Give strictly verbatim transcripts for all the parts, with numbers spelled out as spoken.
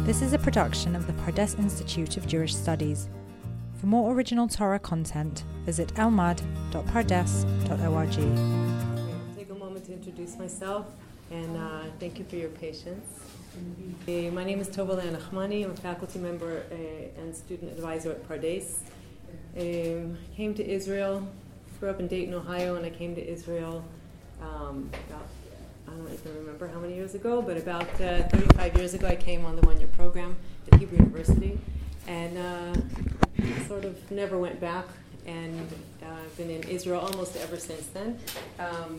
This is a production of the Pardes Institute of Jewish Studies. For more original Torah content, visit elmad dot pardes dot org. Take a moment to introduce myself, and uh, thank you for your patience. Uh, my name is Tova Leah Nachmani. I'm a faculty member uh, and student advisor at Pardes. Um, came to Israel, grew up in Dayton, Ohio, and I came to Israel um, about, I don't even remember how many years ago, but about uh, thirty-five years ago I came on the one-year program at Hebrew University, and uh, sort of never went back, and uh, I've been in Israel almost ever since then. Um,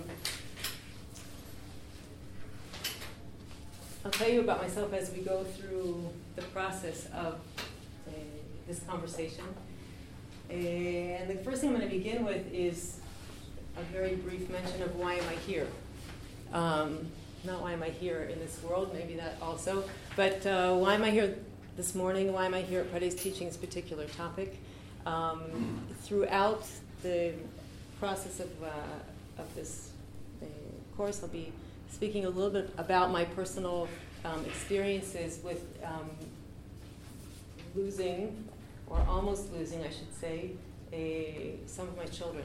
I'll tell you about myself as we go through the process of uh, this conversation. Uh, and the first thing I'm going to begin with is a very brief mention of why am I here. Um, not why am I here in this world, maybe that also, but uh, why am I here this morning? Why am I here at Pardes teaching this particular topic? Um, throughout the process of, uh, of this uh, course, I'll be speaking a little bit about my personal um, experiences with um, losing, or almost losing, I should say, a, some of my children.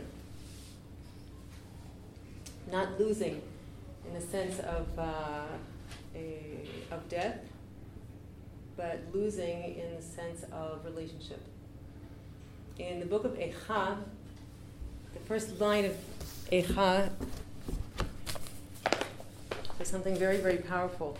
Not losing in the sense of, uh, a, of death, but losing in the sense of relationship. In the book of Eicha, the first line of Eicha, there's something very, very powerful.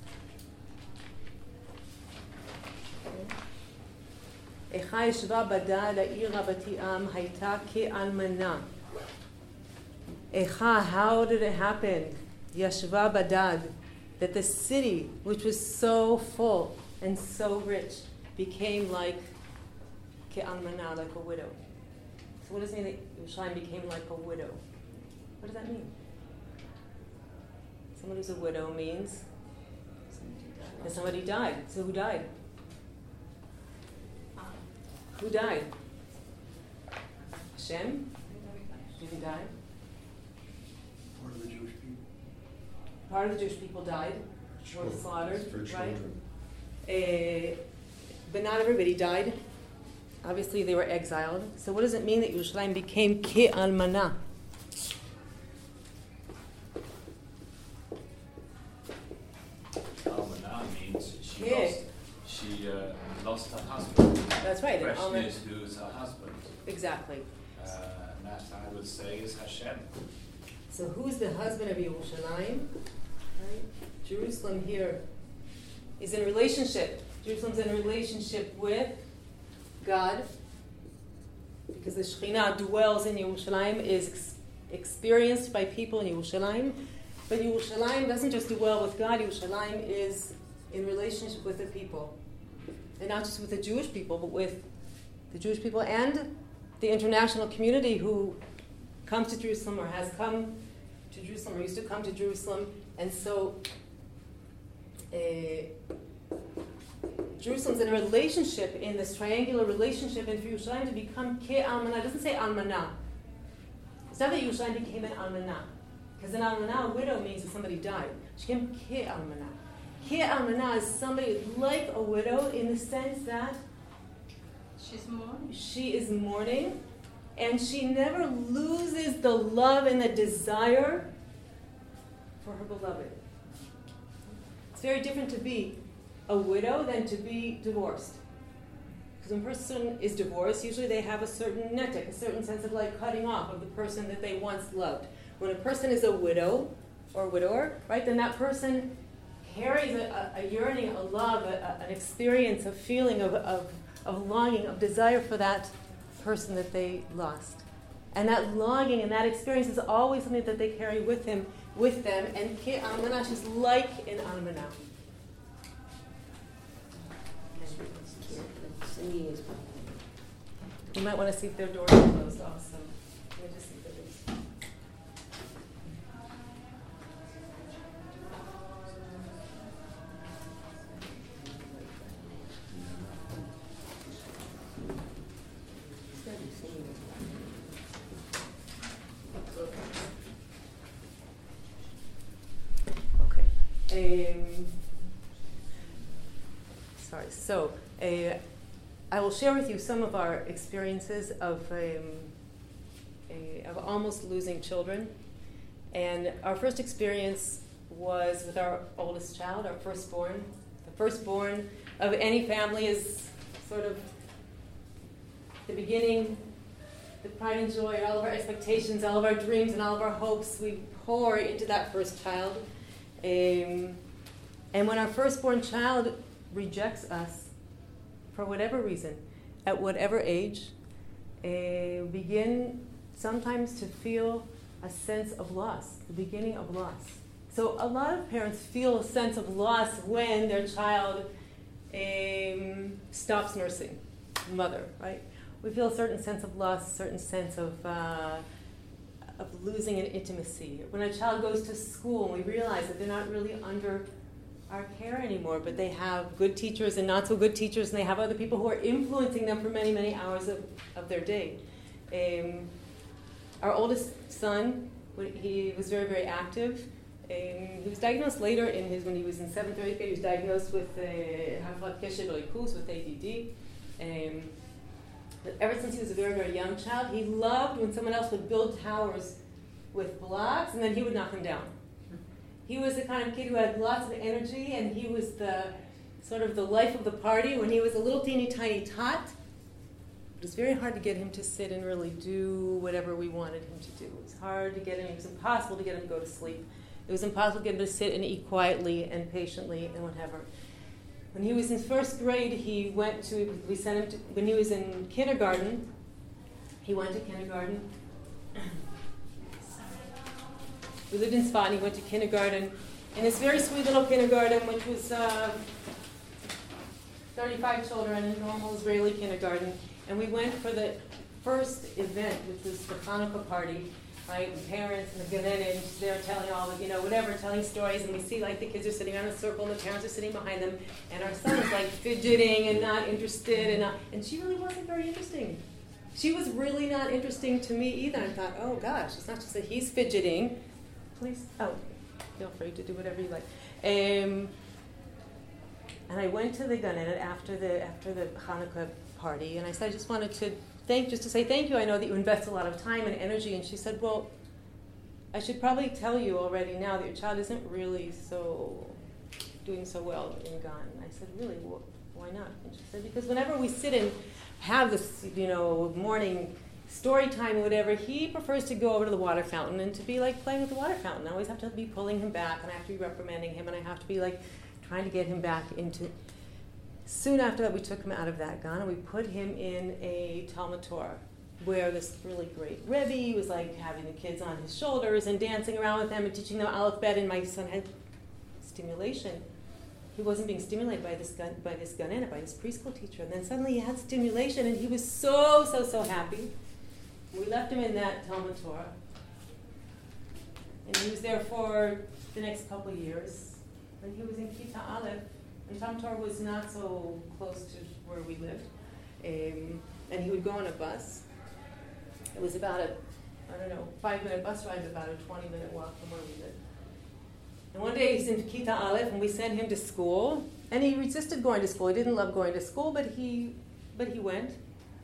Eicha yeshva badad ha'ir rabati am hayta ke'almana. Eicha, how did it happen? Yashva badad, that the city, which was so full and so rich, became like ke'almana, like a widow. So what does it mean that Yerushalayim became like a widow? What does that mean? Someone who's a widow means that somebody died. So who died? Who died? Hashem? Did he die? Part of the Jewish people. Part of the Jewish people died, Sure. were slaughtered, For right? children. Uh, but not everybody died. Obviously, they were exiled. So what does it mean that Yerushalayim became ke'almana? Almana means she Yeah. lost. She uh, lost her husband. That's right. The and question alma- is, who is her husband? Exactly. Uh, and that I would say is Hashem. So who's the husband of Yerushalayim? Right? Jerusalem here is in relationship. Jerusalem's in relationship with God, because the Shekhinah dwells in Yerushalayim, is ex- experienced by people in Yerushalayim. But Yerushalayim doesn't just dwell with God. Yerushalayim is in relationship with the people. And not just with the Jewish people, but with the Jewish people and the international community who comes to Jerusalem or has come to Jerusalem or used to come to Jerusalem. And so uh, Jerusalem's in a relationship, in this triangular relationship, and for Yerushalayim to become ke'almana, it doesn't say almana. It's not that Yerushalayim became an almana, because an almana, a widow, means that somebody died. She became ke'almana. Ke'almana is somebody like a widow in the sense that She's mourning. she is mourning, and she never loses the love and the desire for her beloved. It's very different to be a widow than to be divorced. Because when a person is divorced, usually they have a certain netek, a certain sense of like cutting off of the person that they once loved. When a person is a widow or widower, right, then that person carries a, a yearning, a love, a, a, an experience, a feeling of, of, of longing, of desire for that person that they lost. And that longing and that experience is always something that they carry with him, with them. And ke'almana is like an almana. You might want to see if their doors are closed also. Let me just see if they're closed. Okay. Um, sorry. So, uh, I will share with you some of our experiences of um, a, of almost losing children. And our first experience was with our oldest child, our firstborn. The firstborn of any family is sort of the beginning, the pride and joy, all of our expectations, all of our dreams, and all of our hopes. We pour into that first child. Um, and when our firstborn child rejects us, for whatever reason, at whatever age, uh, begin sometimes to feel a sense of loss, the beginning of loss. So a lot of parents feel a sense of loss when their child um, stops nursing, mother, right? We feel a certain sense of loss, a certain sense of uh, of losing an intimacy. When a child goes to school and we realize that they're not really under our care anymore, but they have good teachers and not so good teachers, and they have other people who are influencing them for many, many hours of, of their day. Um, our oldest son, he was very, very active. Um, he was diagnosed later in his, when he was in seventh or eighth grade, he was diagnosed with Hafrat Keshet Rikus, with A D D. Um, but ever since he was a very, very young child, he loved when someone else would build towers with blocks, and then he would knock them down. He was the kind of kid who had lots of energy, and he was the sort of the life of the party. When he was a little teeny tiny tot, it was very hard to get him to sit and really do whatever we wanted him to do. It was hard to get him, it was impossible to get him to go to sleep. It was impossible to get him to sit and eat quietly and patiently and whatever. When he was in first grade, he went to, we sent him to, when he was in kindergarten, he went to kindergarten. We lived in Spa, and he went to kindergarten, in this very sweet little kindergarten, which was uh, thirty-five children, a normal Israeli kindergarten. And we went for the first event, which was the Hanukkah party, right? The parents and the Ganenin, they're telling all the, you know, whatever, telling stories, and we see like the kids are sitting around in a circle, and the parents are sitting behind them, and our son is like fidgeting and not interested, and not, and she really wasn't very interesting. She was really not interesting to me either. I thought, oh gosh, it's not just that he's fidgeting. Please, oh, feel free to do whatever you like. Um, and I went to the Ganenin after the after the Hanukkah party, and I said, I just wanted to thank, just to say thank you. I know that you invest a lot of time and energy. And she said, well, I should probably tell you already now that your child isn't really so doing so well in Gan. I said, really, well, why not? And she said, because whenever we sit and have this, you know, morning story time or whatever, he prefers to go over to the water fountain and to be like playing with the water fountain. I always have to be pulling him back, and I have to be reprimanding him, and I have to be like trying to get him back into. Soon after that, we took him out of that Gan, and we put him in a Talmud Torah, where this really great Rebbe was like having the kids on his shoulders and dancing around with them and teaching them Aleph Bet, and my son had stimulation. He wasn't being stimulated by this gun, by this Ganena, by his preschool teacher, and then suddenly he had stimulation, and he was so, so, so happy. We left him in that Talmud Torah, and he was there for the next couple of years. When he was in Kita Aleph, and Talmud Torah was not so close to where we lived, um, and he would go on a bus. It was about a, I don't know, five-minute bus ride, about a twenty-minute walk from where we lived. And one day he's in Kita Aleph, and we sent him to school, and he resisted going to school. He didn't love going to school, but he, but he went.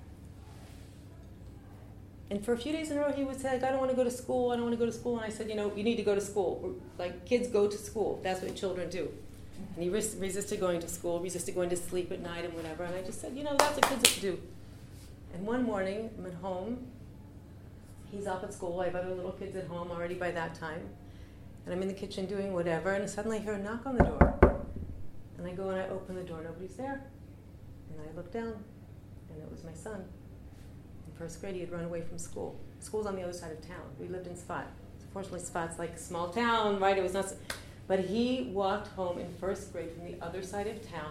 And for a few days in a row, he would say, like, I don't want to go to school, I don't want to go to school. And I said, you know, you need to go to school. Like, kids go to school. That's what children do. And he res- resisted going to school, resisted going to sleep at night and whatever. And I just said, you know, that's what kids do. And one morning, I'm at home. He's up at school. I have other little kids at home already by that time. And I'm in the kitchen doing whatever. And suddenly I hear a knock on the door. And I go and I open the door. Nobody's there. And I look down. And it was my son. First grade, he had run away from school. School's on the other side of town. We lived in Sfat. Fortunately, Sfat's like a small town, right? It was not, so, but he walked home in first grade from the other side of town.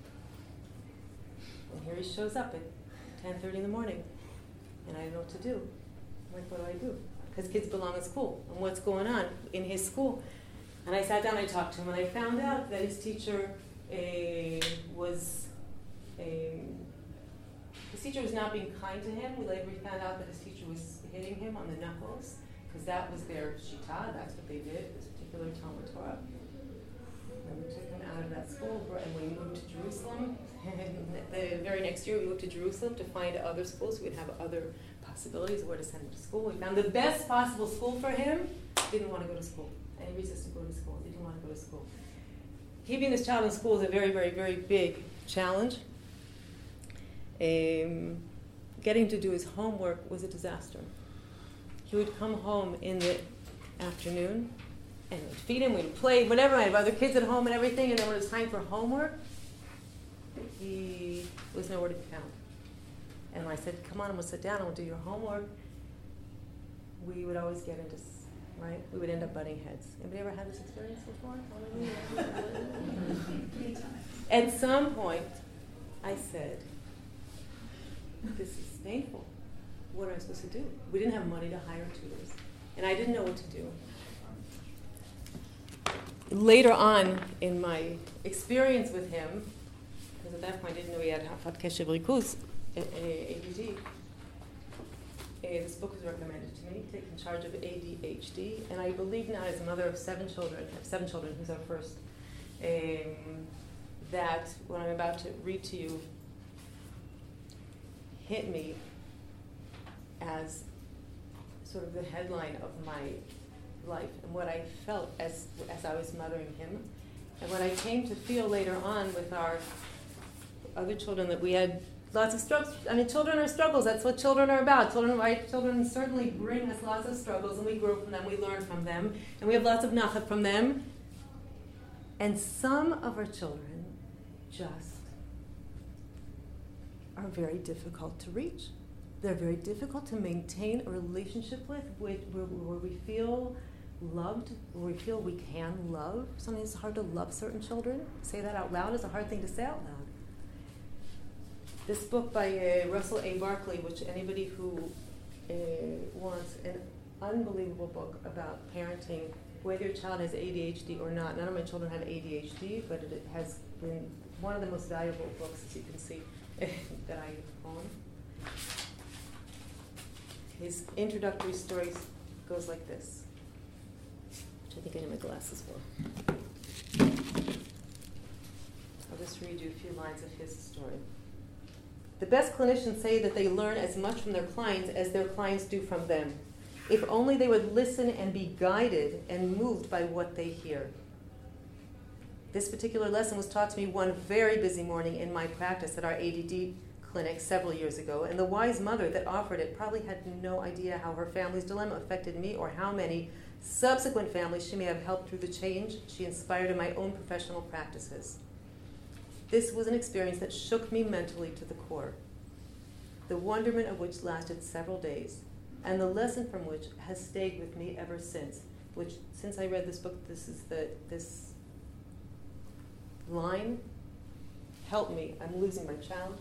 And here he shows up at ten thirty in the morning, and I don't know what to do. I'm like, what do I do? Because kids belong at school, and what's going on in his school? And I sat down, I talked to him, and I found out that his teacher uh, was. Uh, His teacher was not being kind to him. We later found out that his teacher was hitting him on the knuckles, because that was their shita, that's what they did, this particular Talmud Torah. And we took him out out of that school, and we moved to Jerusalem. And the very next year, we moved to Jerusalem to find other schools. We'd have other possibilities of where to send him to school. We found the best possible school for him. Didn't want to go to school. And he resisted going to school. Didn't want to go to school. Keeping this child in school is a very, very, very big challenge. Um, getting to do his homework was a disaster. He would come home in the afternoon, and we'd feed him, we'd play, whatever. I have other kids at home and everything, and then when it was time for homework, he was nowhere to be found. And when I said, come on, and we'll sit down and we'll do your homework, we would always get into, right? We would end up butting heads. Anybody ever had this experience before? At some point, I said, this is painful. What am I supposed to do? We didn't have money to hire tutors, and I didn't know what to do. Later on in my experience with him, because at that point I didn't know he had Hafat Keshev Rikuz, A D D, this book was recommended to me, Taking Charge of A D H D, and I believe now as a mother of seven children, I have seven children, who's our first, um, that what I'm about to read to you hit me as sort of the headline of my life and what I felt as as I was mothering him, and what I came to feel later on with our other children, that we had lots of struggles. I mean, children are struggles. That's what children are about. Children, right? Children certainly bring us lots of struggles, and we grow from them, we learn from them, and we have lots of nachat from them. And some of our children just are very difficult to reach. They're very difficult to maintain a relationship with, with where, where we feel loved, where we feel we can love. Sometimes it's hard to love certain children. Say that out loud is a hard thing to say out loud. This book by uh, Russell A. Barkley, which anybody who uh, wants an unbelievable book about parenting, whether your child has A D H D or not. None of my children have A D H D, but it has been one of the most valuable books, as you can see, that I own. His introductory story goes like this, which I think I need my glasses for. I'll just read you a few lines of his story. The best clinicians say that they learn as much from their clients as their clients do from them. If only they would listen and be guided and moved by what they hear. This particular lesson was taught to me one very busy morning in my practice at our A D D clinic several years ago, and the wise mother that offered it probably had no idea how her family's dilemma affected me or how many subsequent families she may have helped through the change she inspired in my own professional practices. This was an experience that shook me mentally to the core, the wonderment of which lasted several days, and the lesson from which has stayed with me ever since, which, since I read this book, this is the, this line, help me, I'm losing my child,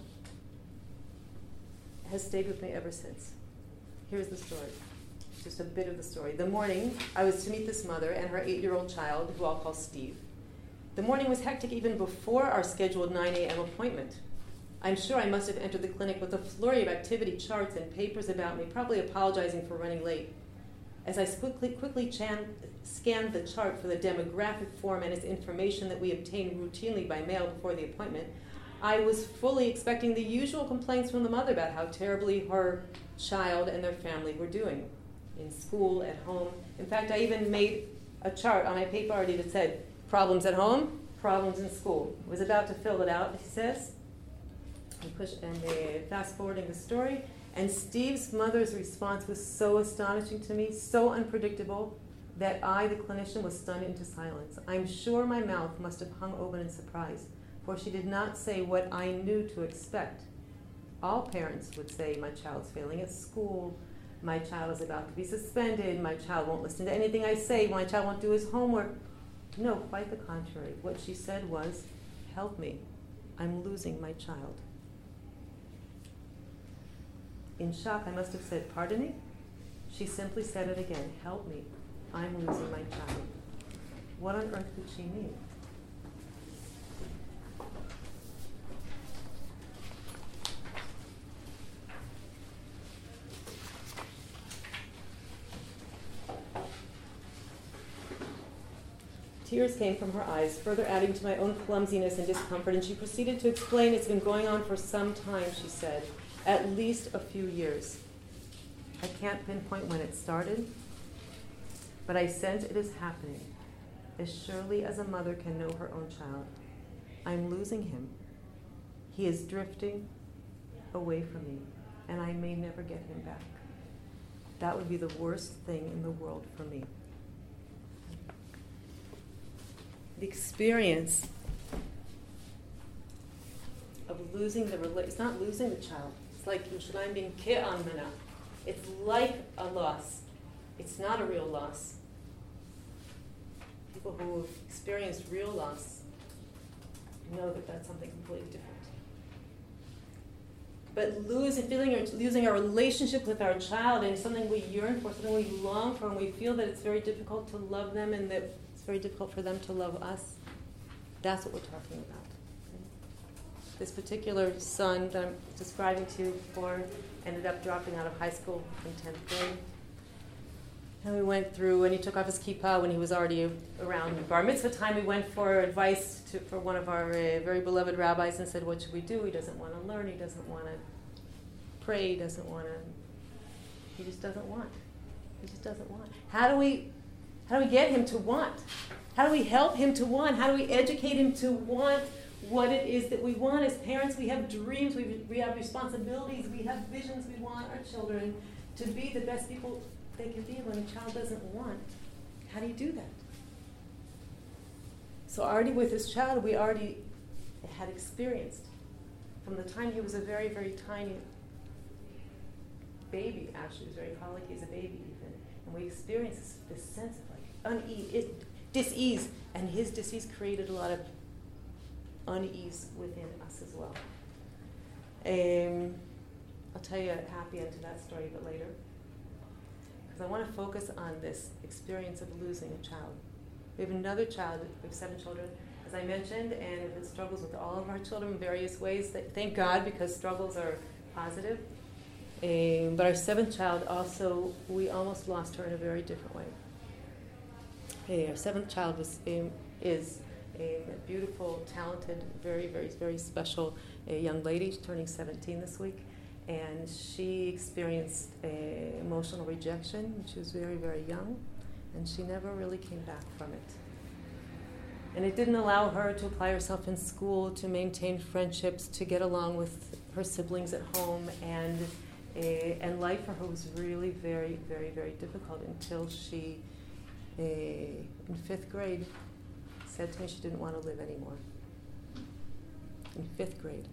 has stayed with me ever since. Here's the story, just a bit of the story. The morning, I was to meet this mother and her eight-year-old child, who I'll call Steve. The morning was hectic even before our scheduled nine a.m. appointment. I'm sure I must have entered the clinic with a flurry of activity charts and papers about me, probably apologizing for running late. As I quickly, quickly chan- scanned the chart for the demographic form and its information that we obtain routinely by mail before the appointment, I was fully expecting the usual complaints from the mother about how terribly her child and their family were doing, in school, at home. In fact, I even made a chart on my paper already that said, problems at home, problems in school. I was about to fill it out, he says. And, push, and uh, fast forwarding the story. And Steve's mother's response was so astonishing to me, so unpredictable, that I, the clinician, was stunned into silence. I'm sure my mouth must have hung open in surprise, for she did not say what I knew to expect. All parents would say, my child's failing at school, my child is about to be suspended, my child won't listen to anything I say, my child won't do his homework. No, quite the contrary. What she said was, help me, I'm losing my child. In shock, I must have said, pardon me? She simply said it again, help me, I'm losing my child. What on earth could she mean? Tears came from her eyes, further adding to my own clumsiness and discomfort, and she proceeded to explain, it's been going on for some time, she said, at least a few years. I can't pinpoint when it started, but I sense it is happening. As surely as a mother can know her own child, I'm losing him. He is drifting away from me, and I may never get him back. That would be the worst thing in the world for me. The experience of losing the relationship, it's not losing the child. It's like Yerushalayim being ke'amana. It's like a loss. It's not a real loss. People who have experienced real loss know that that's something completely different. But losing, feeling, or losing our relationship with our child and something we yearn for, something we long for, and we feel that it's very difficult to love them and that it's very difficult for them to love us. That's what we're talking about. This particular son that I'm describing to you before ended up dropping out of high school in tenth grade. And we went through, and he took off his kippah when he was already around bar mitzvah time. We went for advice to, for one of our uh, very beloved rabbis and said, what should we do? He doesn't want to learn. He doesn't want to pray. He doesn't want to, he just doesn't want. He just doesn't want. How do we, how do we get him to want? How do we help him to want? How do we educate him to want what it is that we want? As parents, we have dreams. We, we have responsibilities. We have visions. We want our children to be the best people they can be. When a child doesn't want, how do you do that? So already with this child, we already had experienced, from the time he was a very, very tiny baby, actually, he was very colicky as a baby even, and we experienced this, this sense of like unease, it, dis-ease, and his dis-ease created a lot of unease within us as well. Um, I'll tell you a happy end to that story a bit later. Because I want to focus on this experience of losing a child. We have another child, we have seven children, as I mentioned, and it struggles with all of our children in various ways. Thank God, because struggles are positive. Um, but our seventh child also, we almost lost her in a very different way. Hey, our seventh child was um, is a beautiful, talented, very, very, very special uh, young lady. She's turning seventeen this week. And she experienced uh, emotional rejection when she was very, very young, and she never really came back from it. And it didn't allow her to apply herself in school, to maintain friendships, to get along with her siblings at home, and uh, and life for her was really very, very, very difficult until she, uh, in fifth grade, said to me she didn't want to live anymore. In fifth grade.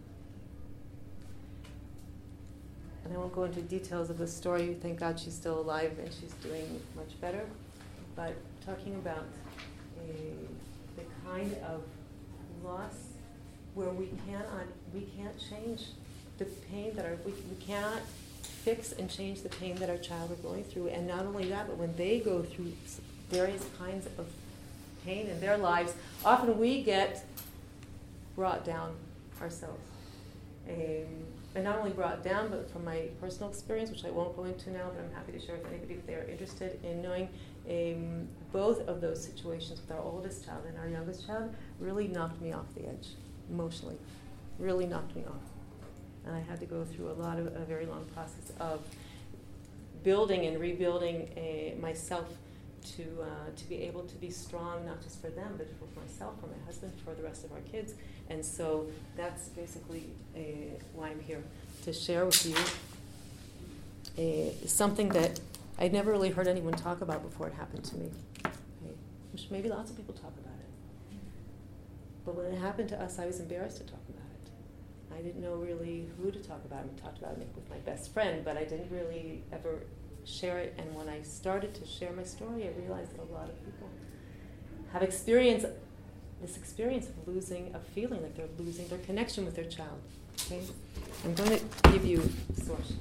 And I won't go into details of the story. Thank God she's still alive and she's doing much better. But talking about a, the kind of loss where we cannot we can't change the pain that our we, we cannot fix and change the pain that our child are going through. And not only that, but when they go through various kinds of pain in their lives, often we get brought down ourselves. Um, And not only brought down, but from my personal experience, which I won't go into now, but I'm happy to share with anybody if they're interested in knowing, um, both of those situations with our oldest child and our youngest child really knocked me off the edge, emotionally, really knocked me off. And I had to go through a lot of, a very long process of building and rebuilding uh, myself to uh, to be able to be strong, not just for them, but for myself, for my husband, for the rest of our kids. And so that's basically uh, why I'm here, to share with you uh, something that I'd never really heard anyone talk about before it happened to me. Okay? Which maybe lots of people talk about it. But when it happened to us, I was embarrassed to talk about it. I didn't know really who to talk about it. I talked about it with my best friend, but I didn't really ever share it. And when I started to share my story, I realized that a lot of people have experienced this experience of losing, of feeling like they're losing their connection with their child. Okay? I'm going to give you sources.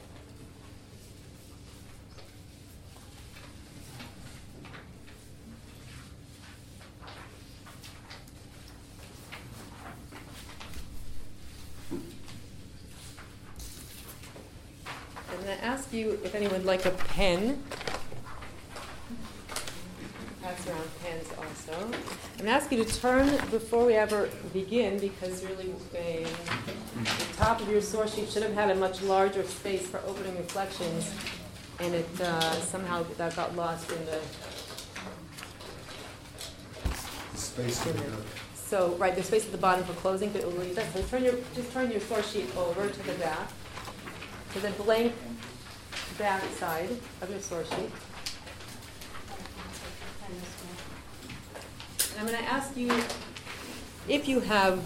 I'm going to ask you if anyone would like a pen. Pass around pens also. so. I'm going to ask you to turn before we ever begin, because really uh, the top of your source sheet should have had a much larger space for opening reflections, and it uh, somehow that got lost in the Space in there. So, right, there's space at the bottom for closing, but we'll leave that. So turn your, just turn your source sheet over to the back, to the blank back side of your source sheet. And I'm going to ask you if you have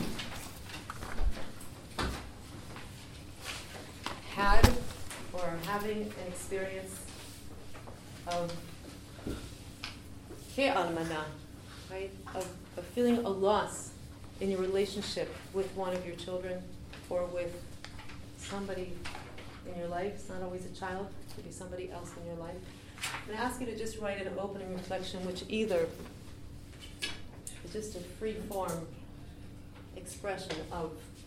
had or are having an experience of ke'almana, right, of, of feeling a loss in your relationship with one of your children or with somebody in your life. It's not always a child, it could be somebody else in your life. I'm going to ask you to just write an opening reflection, which either is just a free form expression of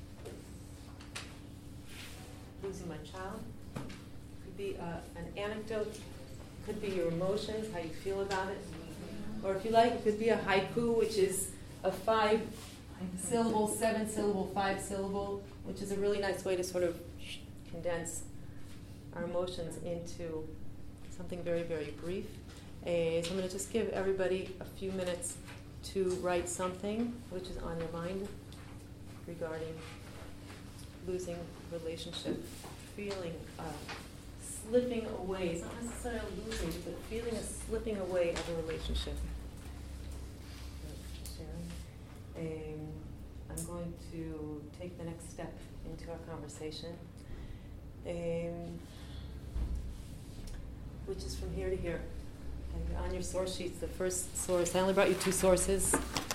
losing my child. Could be uh, an anecdote, could be your emotions, how you feel about it. Or if you like, it could be a haiku, which is a five syllable, seven syllable, five syllable, which is a really nice way to sort of condense our emotions into something very, very brief. Uh, so I'm going to just give everybody a few minutes to write something which is on your mind regarding losing relationship, feeling uh, slipping away. It's not necessarily losing, but feeling a slipping away of a relationship. Um, I'm going to take the next step into our conversation, um, which is from here to here. And on your source sheets, the first source, I only brought you two sources,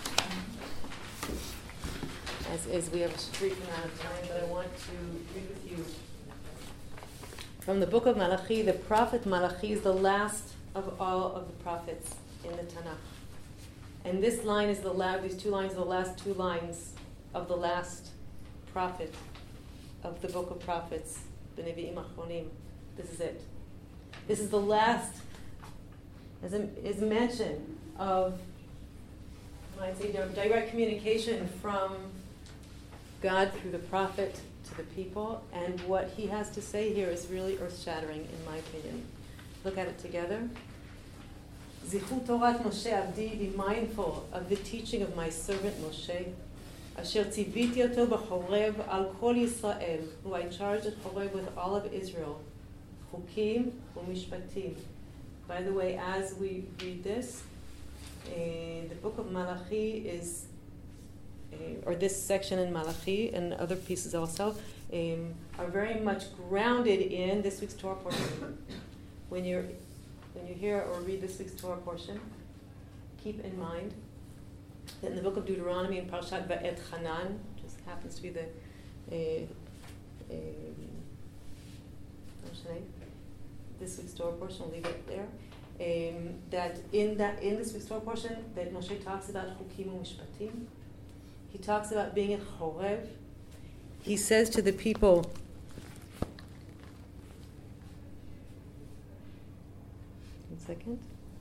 as is we have a brief amount of time, but I want to read with you from the book of Malachi. The prophet Malachi is the last of all of the prophets in the Tanakh. And this line is the last, these two lines are the last two lines of the last prophet of the book of prophets, the Nevi'im Achronim. This is it. This is the last, as a, is a mention of, I'd say, direct communication from God through the prophet to the people, and what he has to say here is really earth-shattering, in my opinion. Look at it together. Zichu Torat Moshe Avdi, be mindful of the teaching of my servant Moshe, Asher tziviti oto b'Chorev al kol Yisrael, who I charged at Chorev with all of Israel, Chukim u'Mishpatim. By the way, as we read this, uh, the book of Malachi is, uh, or this section in Malachi and other pieces also, um, are very much grounded in this week's Torah portion. When you're When you hear or read this week's Torah portion, keep in mind that in the book of Deuteronomy in Parshat Va'et Hanan, just happens to be the uh, uh, this week's Torah portion, we'll leave it there. Um, that in that in this week's Torah portion, that Moshe talks about Chukim u'Mishpatim. He talks about being in Chorev. He says to the people, second.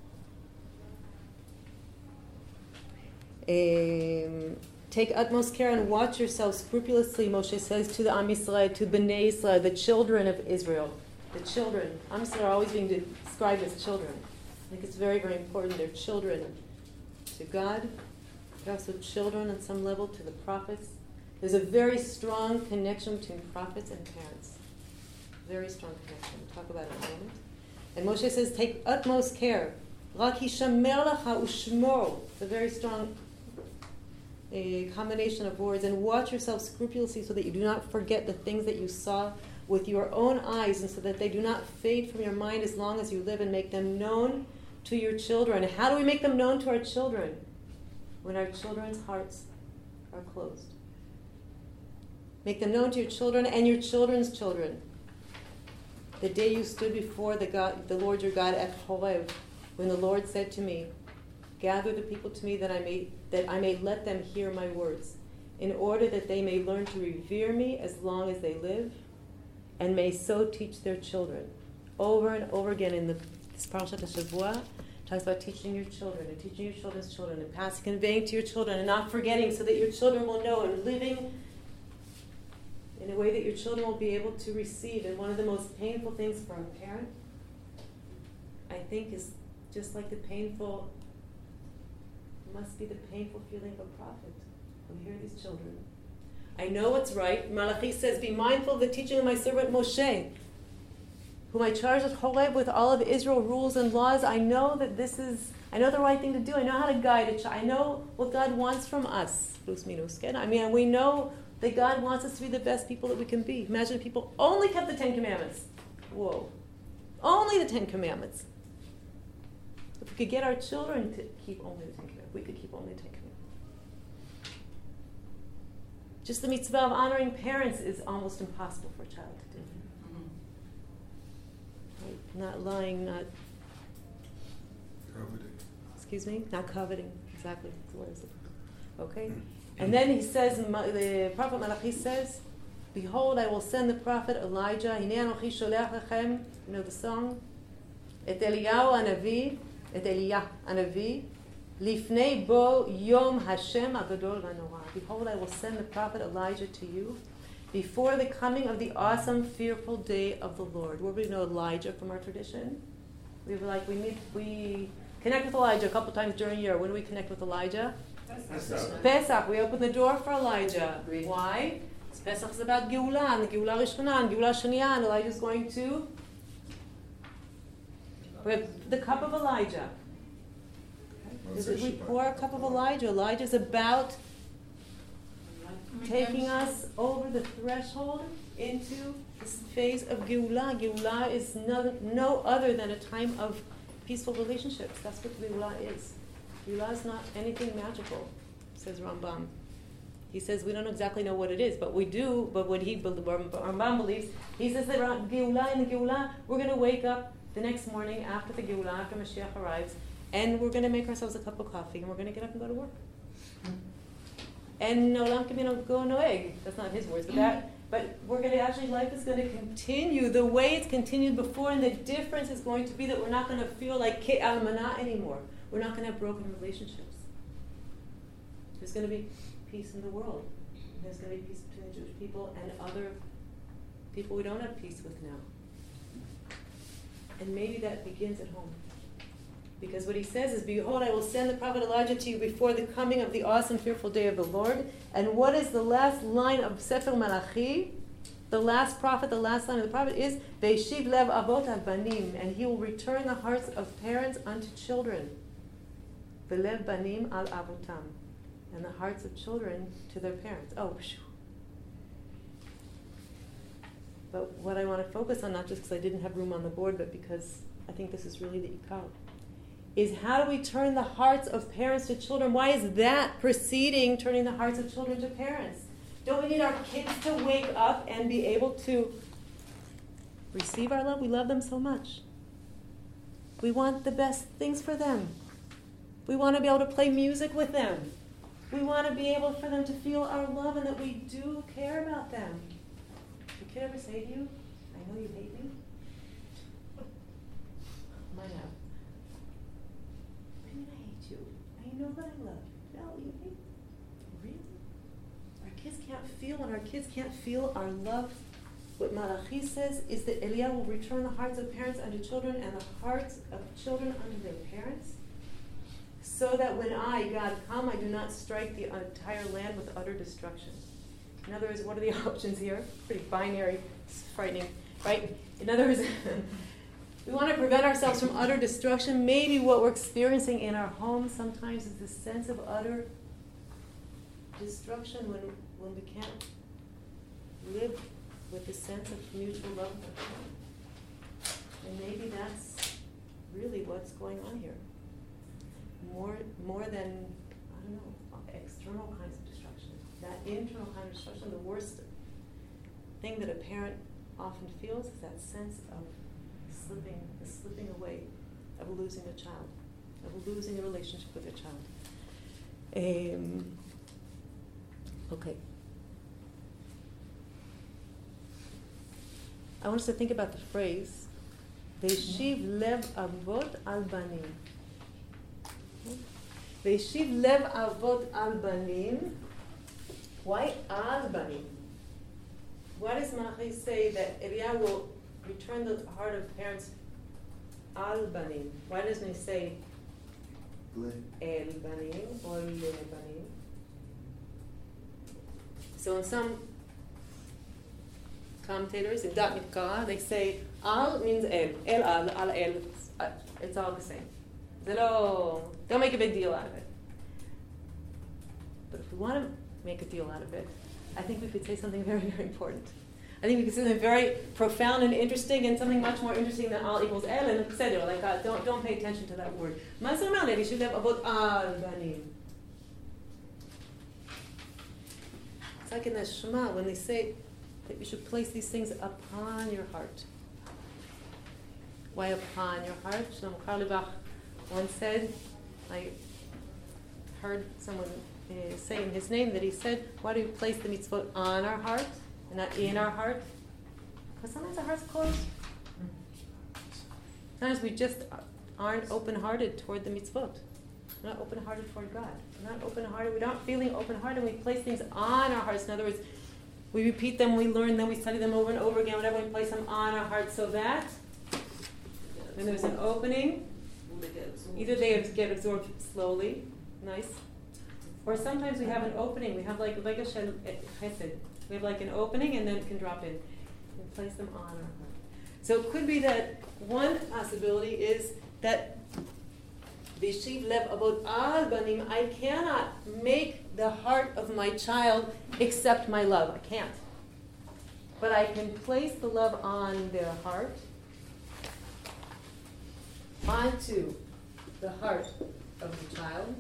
Um, take utmost care and watch yourselves scrupulously, Moshe says to the Am Yisrael, to Bnei Yisrael, the children of Israel. The children. Am Yisrael are always being described as children. I think it's very, very important. They're children to God. They're also children on some level to the prophets. There's a very strong connection between prophets and parents. Very strong connection. We'll talk about it in a moment. And Moshe says, take utmost care. Rak hishamer lecha ushmor. It's a very strong a combination of words. And watch yourself scrupulously so that you do not forget the things that you saw with your own eyes, and so that they do not fade from your mind as long as you live, and make them known to your children. How do we make them known to our children? When our children's hearts are closed. Make them known to your children and your children's children. The day you stood before the God, the Lord your God at Horeb, when the Lord said to me, gather the people to me that I may that I may let them hear my words, in order that they may learn to revere me as long as they live, and may so teach their children. Over and over again in the this Parashat HaShavua talks about teaching your children and teaching your children's children and passing, conveying to your children and not forgetting so that your children will know and living in a way that your children will be able to receive. And one of the most painful things for a parent, I think, is just like the painful, must be the painful feeling of a prophet who hear these children. I know what's right. Malachi says, be mindful of the teaching of my servant Moshe, whom I charged at Horeb with all of Israel rules and laws. I know that this is, I know the right thing to do. I know how to guide a child. I know what God wants from us. Plus minus. I mean, we know that God wants us to be the best people that we can be. Imagine if people only kept the Ten Commandments. Whoa. Only the Ten Commandments. If we could get our children to keep only the Ten Commandments, we could keep only the Ten Commandments. Just the mitzvah of honoring parents is almost impossible for a child to do. Mm-hmm. Right? Not lying, not... Coveting. Excuse me? Not coveting. Exactly. That's the word I was looking for. Okay? And then he says, the prophet Malachi says, behold, I will send the prophet Elijah. Hinei anochi sholech lechem. You know the song? Et Eliyahu Hanavi, et Eliyah Hanavi, lifnei bo yom Hashem agadol v'norah. Behold, I will send the prophet Elijah to you before the coming of the awesome, fearful day of the Lord. Where we know Elijah from our tradition? We were like, we meet, we connect with Elijah a couple times during a year. When do we connect with Elijah? Pesach. Pesach. We open the door for Elijah. Why? Because Pesach is about Geulah, and the Geulah Rishonah, and Geulah Shaniah, and Elijah is going to... We have the cup of Elijah. We pour a cup of Elijah. Elijah is about taking us over the threshold into this phase of Geulah. Geulah is no, no other than a time of peaceful relationships. That's what Geulah is. Geulah is not anything magical, says Rambam. He says we don't exactly know what it is, but we do. But what he, Rambam believes, he says that Geulah, in the Geulah, we're going to wake up the next morning after the Geulah, after Mashiach arrives, and we're going to make ourselves a cup of coffee, and we're going to get up and go to work. And Olam Kamino go noeg. That's not his words, but that. But we're going to actually, life is going to continue the way it's continued before, and the difference is going to be that we're not going to feel like Ke Almanah anymore. We're not going to have broken relationships. There's going to be peace in the world. There's going to be peace between the Jewish people and other people we don't have peace with now. And maybe that begins at home. Because what he says is, behold, I will send the prophet Elijah to you before the coming of the awesome, fearful day of the Lord. And what is the last line of Sefer Malachi? The last prophet, the last line of the prophet is, Ve'eshiv lev avot al banim, and he will return the hearts of parents unto children. Ve'lev banim al avotam, and the hearts of children to their parents. Oh, phew. But what I want to focus on, not just because I didn't have room on the board, but because I think this is really the ikar, is how do we turn the hearts of parents to children? Why is that preceding turning the hearts of children to parents? Don't we need our kids to wake up and be able to receive our love? We love them so much. We want the best things for them. We want to be able to play music with them. We want to be able for them to feel our love and that we do care about them. Did a kid ever say to you, I know you hate me? Mine have. What do you mean I hate you? I know that I love you. No, you hate me? Really? Our kids can't feel, and our kids can't feel our love. What Malachi says is that Eliyahu will return the hearts of parents unto children and the hearts of children unto their parents, so that when I, God, come, I do not strike the entire land with utter destruction. In other words, what are the options here? Pretty binary, it's frightening, right? In other words, we want to prevent ourselves from utter destruction. Maybe what we're experiencing in our homes sometimes is this sense of utter destruction when, when we can't live with a sense of mutual love with our children. And maybe that's really what's going on here. More, more than, I don't know, external kinds of destruction. That internal kind of destruction, the worst thing that a parent often feels is that sense of slipping, the slipping away, of losing a child, of losing a relationship with a child. Um, okay. I want us to think about the phrase, Ve'eshiv lev avot al banim. Ve'yeshiv lev avot al banim. Why al banim? Why does Malachi say that Eliyahu will return the heart of parents al banim? Why doesn't he say Le. el banim or le banim? So in some commentators, in Dat Mikra, they say al means el, el al, al el. It's all the same. They don't, don't make a big deal out of it. But if we want to make a deal out of it, I think we could say something very, very important. I think we could say something very profound and interesting, and something much more interesting than al equals el, and et cetera. Like, uh, don't, don't pay attention to that word. מה זה אומר? You should have about al banim. It's like in the Shema, when they say that you should place these things upon your heart. Why upon your heart? Shlomo Carlebach once said, I heard someone uh, say in his name that he said, why do we place the mitzvot on our heart and not in our heart? Because sometimes our heart's closed. Sometimes we just aren't open-hearted toward the mitzvot. We're not open-hearted toward God. We're not open-hearted. We're not feeling open-hearted. We place things on our hearts. In other words, we repeat them, we learn them, we study them over and over again, whatever, we place them on our hearts so that when there's an opening, either they get absorbed slowly, nice, or sometimes we have an opening. We have like like a chesed. We have like an opening and then it can drop in. And place them on our heart. So it could be that one possibility is that Vishiv lev avot al banim, I cannot make the heart of my child accept my love. I can't. But I can place the love on their heart, onto the heart of the child,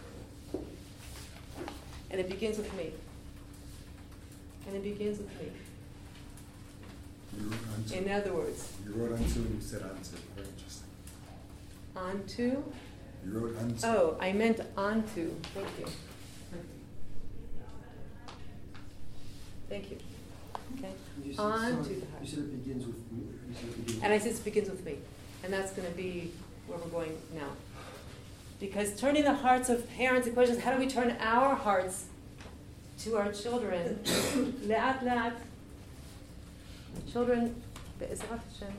and it begins with me. And it begins with me. You wrote unto. In other words, You wrote unto and you said unto. Very interesting. onto. You wrote unto. Oh, I meant onto. Thank you. Thank you. Okay. You said, Onto sorry, the heart. you said it begins with me. You said it begins And I with said it begins with me. And that's going to be where we're going now. Because turning the hearts of parents, the question is, how do we turn our hearts to our children? Le'at le'at. Children, be'ezrat Hashem,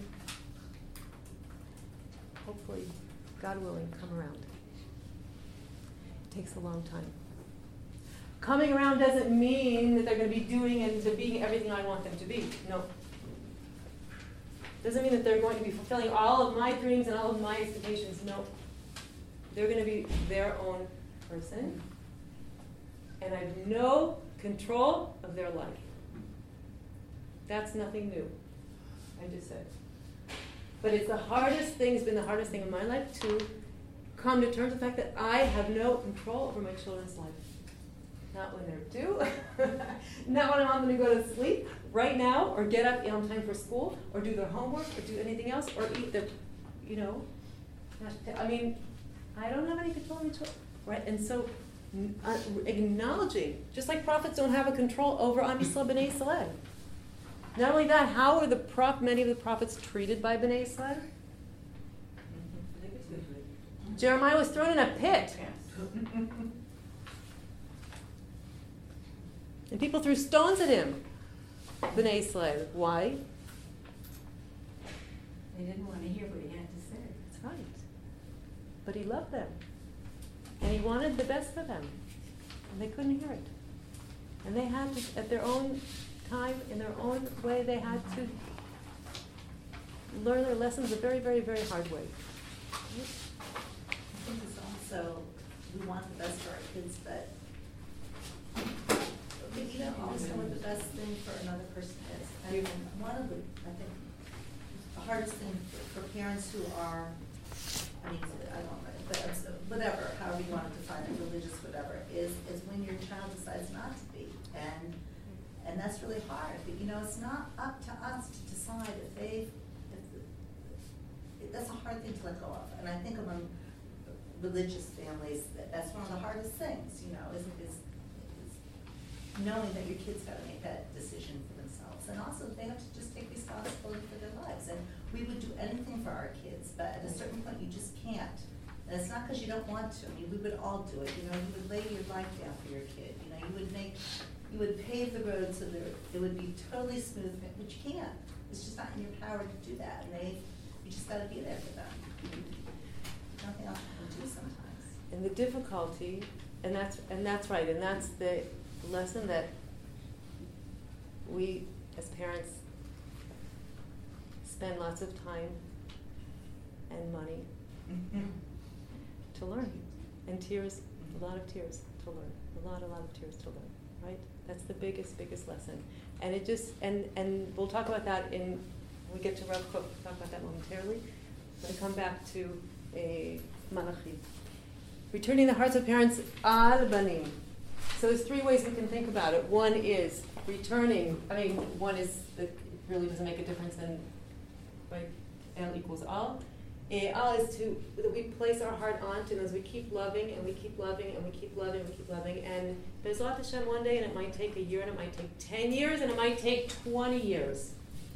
hopefully, God willing, come around. It takes a long time. Coming around doesn't mean that they're going to be doing and to being everything I want them to be. No. Doesn't mean that they're going to be fulfilling all of my dreams and all of my expectations. No. They're going to be their own person. And I have no control of their life. That's nothing new. I just said. But it's the hardest thing, it's been the hardest thing in my life to come to terms with the fact that I have no control over my children's life. Not when they're due, not when I want them to go to sleep right now, or get up on time for school, or do their homework, or do anything else, or eat their, you know. I mean, I don't have any control over my children, right? And so, uh, acknowledging, just like prophets don't have a control over Am Yisrael B'nai Yisrael. Not only that, how are the prop, many of the prophets treated by B'nai Yisrael? Mm-hmm. Jeremiah was thrown in a pit. And people threw stones at him. B'nai Yisrael. Why? They didn't want to hear what he had to say. That's right. But he loved them. And he wanted the best for them. And they couldn't hear it. And they had to, at their own time, in their own way, they had to learn their lessons a very, very, very hard way. I think it's also, we want the best for our kids, but, but you know also what the best thing for another person is. And one of the, I think, the hardest thing for, for parents who are, I mean, I don't know, but it's, whatever, however you want to define it, religious, whatever, is, is when your child decides not to be. And and that's really hard. But, you know, it's not up to us to decide if they, if the, that's a hard thing to let go of. And I think among religious families, that, that's one of the hardest things, you know, is, is, is knowing that your kids got to make that decision for themselves. And also they have to just take responsibility for their lives. And we would do anything for our kids, but at a certain point you just can't And it's not because you don't want to. I mean, we would all do it. You know, you would lay your life down for your kid. You know, you would make, you would pave the road so that it would be totally smooth, but you can't. It's just not in your power to do that. And they, you just got to be there for them. Nothing else you can do sometimes. And the difficulty, and that's and that's right, and that's the lesson that we as parents spend lots of time and money to learn, and tears, a lot of tears to learn, a lot, a lot of tears to learn, right? That's the biggest, biggest lesson. And it just, and, and we'll talk about that in, when we get to Rav Kook, we'll talk about that momentarily. I'm going to come back to a Malachi. Returning the hearts of parents, al banim. So there's three ways we can think about it. One is returning, I mean, one is, it really doesn't make a difference in, right, L equals al. Uh, al is to, that we place our heart onto, and as we keep loving, and we keep loving, and we keep loving, and we keep loving, and Bezrat Hashem one day, and it might take a year, and it might take ten years, and it might take twenty years.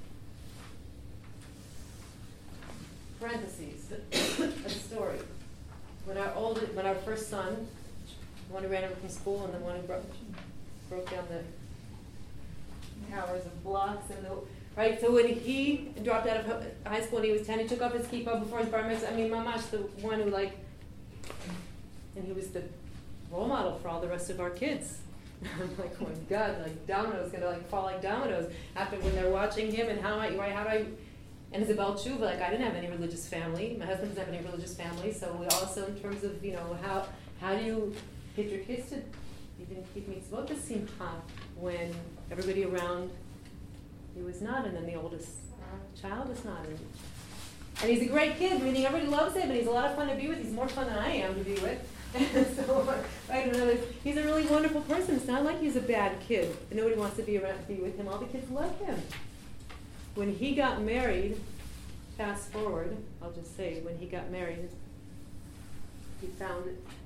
Parentheses, a story. When our old, when our first son, the one who ran over from school, and the one who broke, broke down the towers of blocks, and the, right, so when he dropped out of high school when he was ten, he took off his kippah before his bar mitzvah. I mean, Mamash, the one who like, and he was the role model for all the rest of our kids. I'm like, oh my God, like dominoes gonna like fall like dominoes after when they're watching him, and how I, how do I, and Isabel Tshuva, like I didn't have any religious family. My husband doesn't have any religious family, so we also, in terms of, you know, how how do you get your kids to even keep mitzvot to simcha when everybody around he was not, and then the oldest child is not. And, and he's a great kid, meaning everybody loves him, and he's a lot of fun to be with. He's more fun than I am to be with. so, I don't know, he's a really wonderful person. It's not like he's a bad kid, and nobody wants to be around, be with him. All the kids love him. When he got married, fast forward, I'll just say, when he got married, he found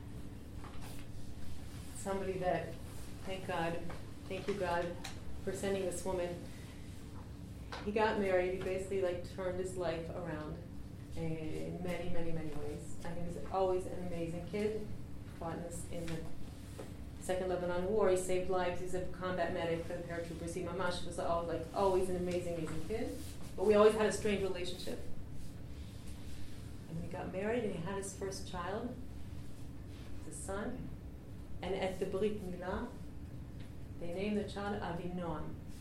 somebody that, thank God, thank you God for sending this woman. He got married, he basically like turned his life around in many, many, many ways. I think he was always an amazing kid. Fought in, this, in the Second Lebanon War, he saved lives, he's a combat medic for the paratroopers. He Mamash was all, like always an amazing, amazing kid. But we always had a strange relationship. And he got married and he had his first child, his son. And at the Brit Milah, they named the child Avinoam.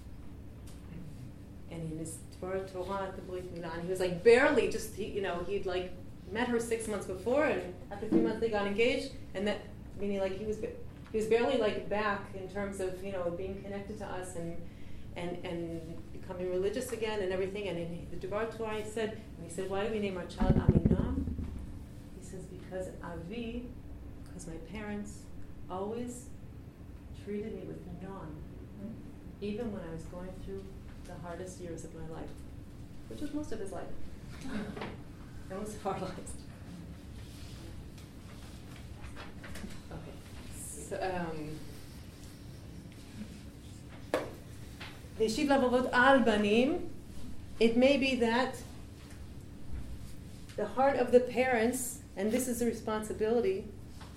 And in his Torah, Torah at the Brit Milah, and he was like barely just, he, you know, he'd like met her six months before, and after three months they got engaged, and that, meaning like he was, he was barely like back in terms of, you know, being connected to us and and and becoming religious again and everything. And in the Devar Torah, he said, and he said, why do we name our child Aminam? He says, because Avi, because my parents always treated me with Noam, even when I was going through the hardest years of my life, which was most of his life, and most of our lives. Okay, so um, the Yeshiv Lavavot al Banim, it may be that the heart of the parents, and this is a responsibility,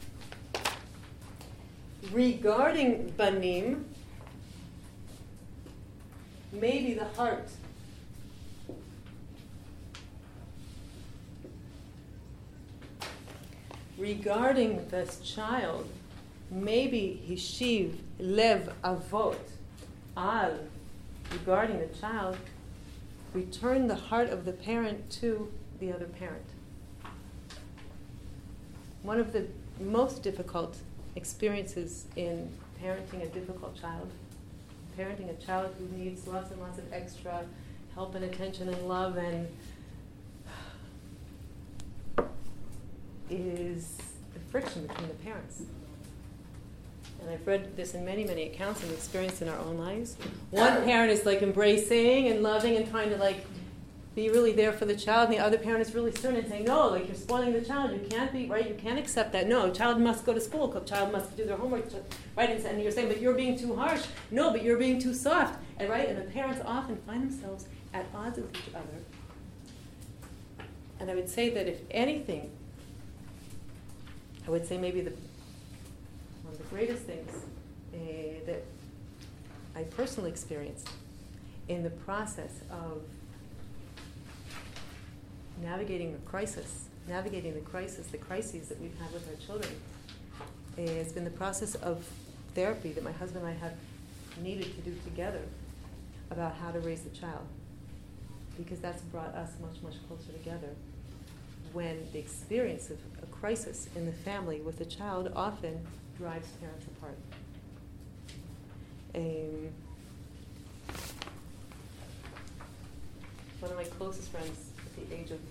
regarding Banim, maybe the heart regarding this child, maybe Hishiv Lev Avot Al, regarding the child, return the heart of the parent to the other parent. One of the most difficult experiences in parenting a difficult child, parenting a child who needs lots and lots of extra help and attention and love, and is the friction between the parents. And I've read this in many, many accounts and experienced in our own lives. One parent is like embracing and loving and trying to like be really there for the child, and the other parent is really stern and saying, no, like you're spoiling the child, you can't be, right, you can't accept that. No, child must go to school, child must do their homework, right, and you're saying, but you're being too harsh. No, but you're being too soft, and right, and the parents often find themselves at odds with each other. And I would say that if anything, I would say maybe the one of the greatest things uh, that I personally experienced in the process of navigating a crisis, navigating the crisis, the crises that we've had with our children, has been the process of therapy that my husband and I have needed to do together about how to raise the child. Because that's brought us much, much closer together. When the experience of a crisis in the family with a child often drives parents apart. Um, one of my closest friends at the age of,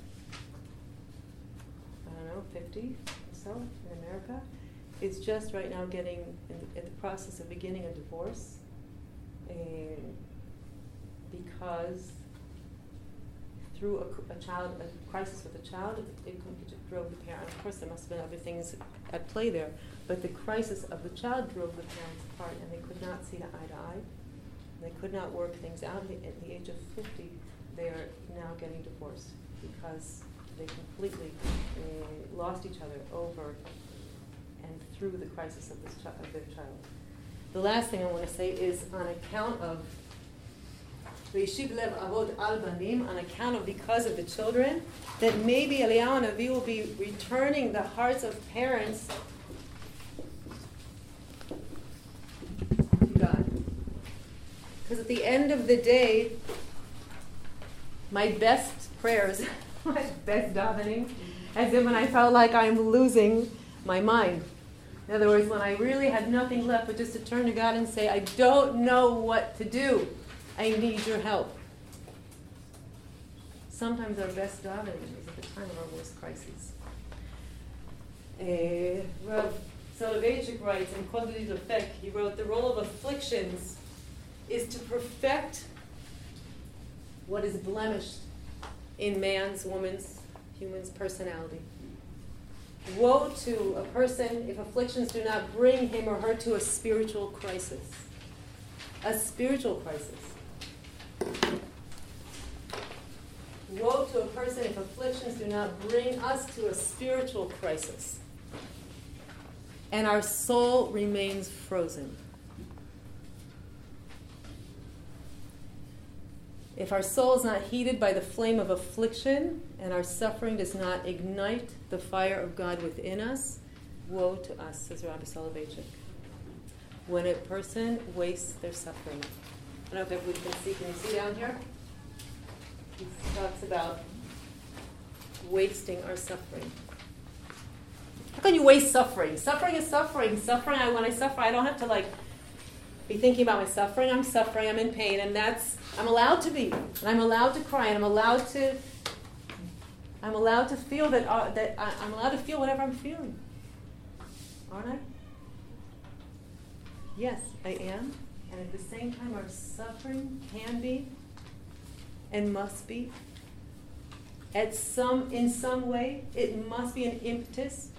I don't know, fifty or so in America, is just right now getting in the, in the process of beginning a divorce, um, because through a, a child, a crisis with a child, it, it drove the parent. Of course, there must have been other things at play there, but the crisis of the child drove the parents apart, and they could not see eye to eye. They could not work things out. At the, at the age of fifty, they are now getting divorced because they completely uh, lost each other over and through the crisis of, this chi- of their child. The last thing I want to say is on account of V'yishiv lev avod al banim, on account of because of the children, that maybe Eliyahu Navi will be returning the hearts of parents to God. Because at the end of the day, my best prayers, my best davening, has been when I felt like I'm losing my mind. In other words, when I really had nothing left but just to turn to God and say, I don't know what to do. I need your help. Sometimes our best davening is at the time of our worst crises. Uh, Rav Soloveitchik writes in Kol Dudi Lefek, he wrote, the role of afflictions is to perfect what is blemished in man's, woman's, human's personality. Woe to a person if afflictions do not bring him or her to a spiritual crisis. A spiritual crisis. Woe to a person if afflictions do not bring us to a spiritual crisis and our soul remains frozen. If our soul is not heated by the flame of affliction and our suffering does not ignite the fire of God within us, woe to us, says Rabbi Soloveitchik. When a person wastes their suffering. I don't know if everybody can see. Can you see down here? He talks about wasting our suffering. How can you waste suffering? Suffering is suffering. Suffering, I, when I suffer, I don't have to like be thinking about my suffering. I'm suffering, I'm in pain, and that's, I'm allowed to be. And I'm allowed to cry, and I'm allowed to, I'm allowed to feel that, uh, that I, I'm allowed to feel whatever I'm feeling. Aren't I? Yes, I am. And at the same time, our suffering can be and must be. At some, in some way, it must be an impetus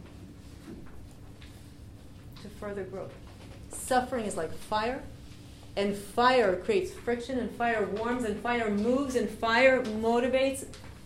to further growth. Suffering is like fire, and fire creates friction, and fire warms, and fire moves, and fire motivates.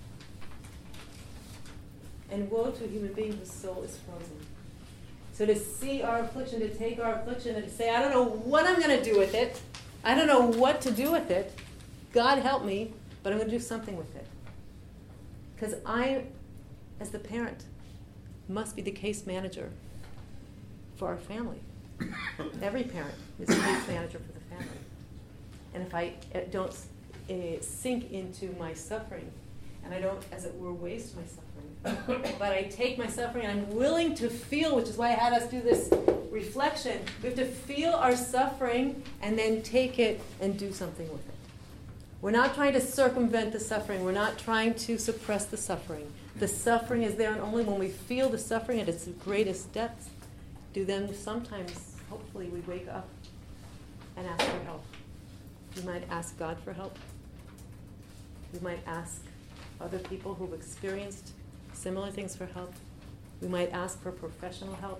And woe to a human being whose soul is frozen. So to see our affliction, to take our affliction, and to say, I don't know what I'm going to do with it. I don't know what to do with it. God help me, but I'm going to do something with it. Because I, as the parent, must be the case manager for our family. Every parent is a case manager for the family. And if I uh, don't uh, sink into my suffering, and I don't, as it were, waste my suffering, but I take my suffering and I'm willing to feel, which is why I had us do this reflection. We have to feel our suffering and then take it and do something with it. We're not trying to circumvent the suffering. We're not trying to suppress the suffering. The suffering is there, and only when we feel the suffering at its greatest depths do then sometimes, hopefully, we wake up and ask for help. We might ask God for help. We might ask other people who've experienced similar things for help. We might ask for professional help.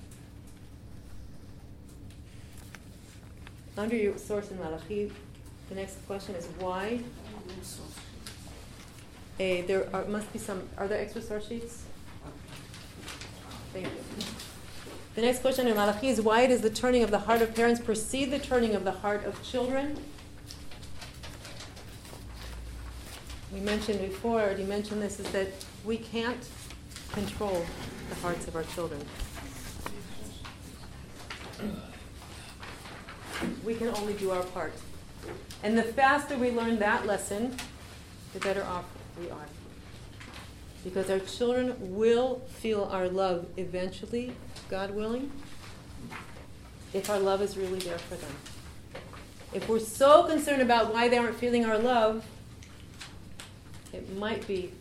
Under your source in Malachi, The next question is why? A, there are, must be some, are there extra source sheets? Thank you. The next question in Malachi is why does the turning of the heart of parents precede the turning of the heart of children? We mentioned before, I already mentioned this, is that we can't control the hearts of our children. We can only do our part. And the faster we learn that lesson, the better off we are. Because our children will feel our love eventually, God willing, if our love is really there for them. If we're so concerned about why they aren't feeling our love, it might be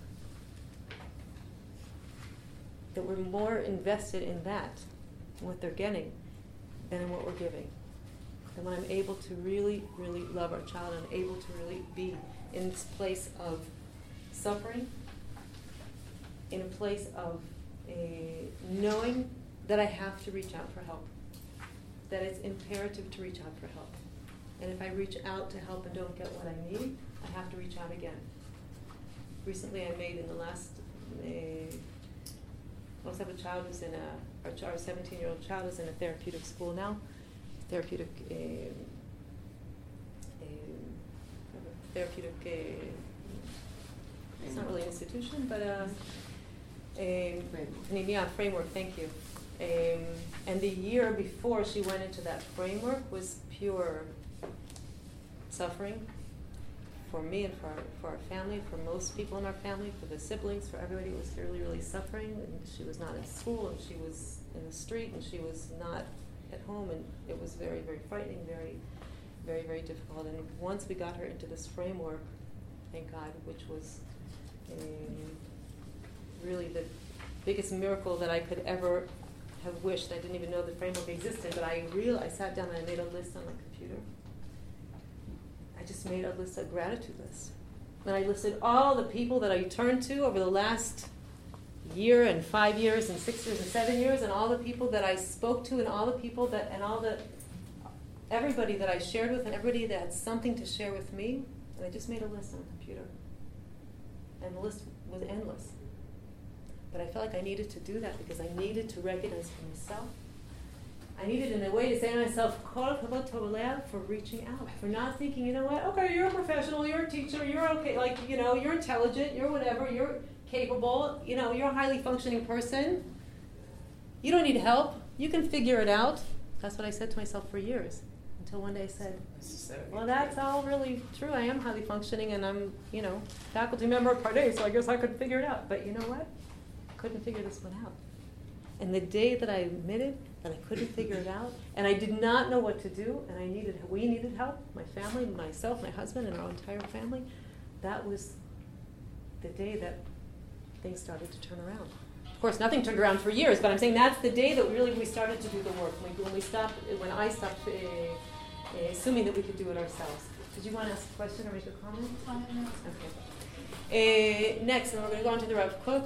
that we're more invested in that, in what they're getting, than in what we're giving. And when I'm able to really, really love our child, I'm able to really be in this place of suffering, in a place of a knowing that I have to reach out for help, that it's imperative to reach out for help. And if I reach out to help and don't get what I need, I have to reach out again. Recently I made in the last, uh, I also have a child who's in a, our, our seventeen-year-old child is in a therapeutic school now, therapeutic, uh, uh, therapeutic, uh, it's not really an institution, but uh, a yeah, framework, thank you. Um, and the year before she went into that framework was pure suffering for me and for our, for our family, for most people in our family, for the siblings, for everybody. It was really, really suffering. And she was not in school, and she was in the street, and she was not at home, and it was very, very frightening, very, very, very difficult. And once we got her into this framework, thank God, which was um, really the biggest miracle that I could ever have wished. I didn't even know the framework existed, but I real I sat down and I made a list on my computer. I just made a list, a gratitude list. And I listed all the people that I turned to over the last year and five years and six years and seven years and all the people that I spoke to and all the people that, and all the, everybody that I shared with and everybody that had something to share with me. And I just made a list on the computer. And the list was endless. But I felt like I needed to do that because I needed to recognize for myself. I needed in a way to say to myself, Kol Kavod Tov for reaching out, for not thinking, you know what, okay, you're a professional, you're a teacher, you're okay, like, you know, you're intelligent, you're whatever, you're capable, you know, you're a highly functioning person. You don't need help. You can figure it out. That's what I said to myself for years. Until one day I said, well, that's all really true. I am highly functioning and I'm, you know, faculty member at Pardes, so I guess I could figure it out. But you know what? I couldn't figure this one out. And the day that I admitted that I couldn't figure it out, and I did not know what to do, and I needed, we needed help, my family, myself, my husband, and our entire family, that was the day that things started to turn around. Of course, nothing turned around for years, but I'm saying that's the day that really we started to do the work, when we, when we stopped, when I stopped uh, uh, assuming that we could do it ourselves. Did you want to ask a question or make a comment? Okay. Uh, next, and we're going to go on to the Rav Kook.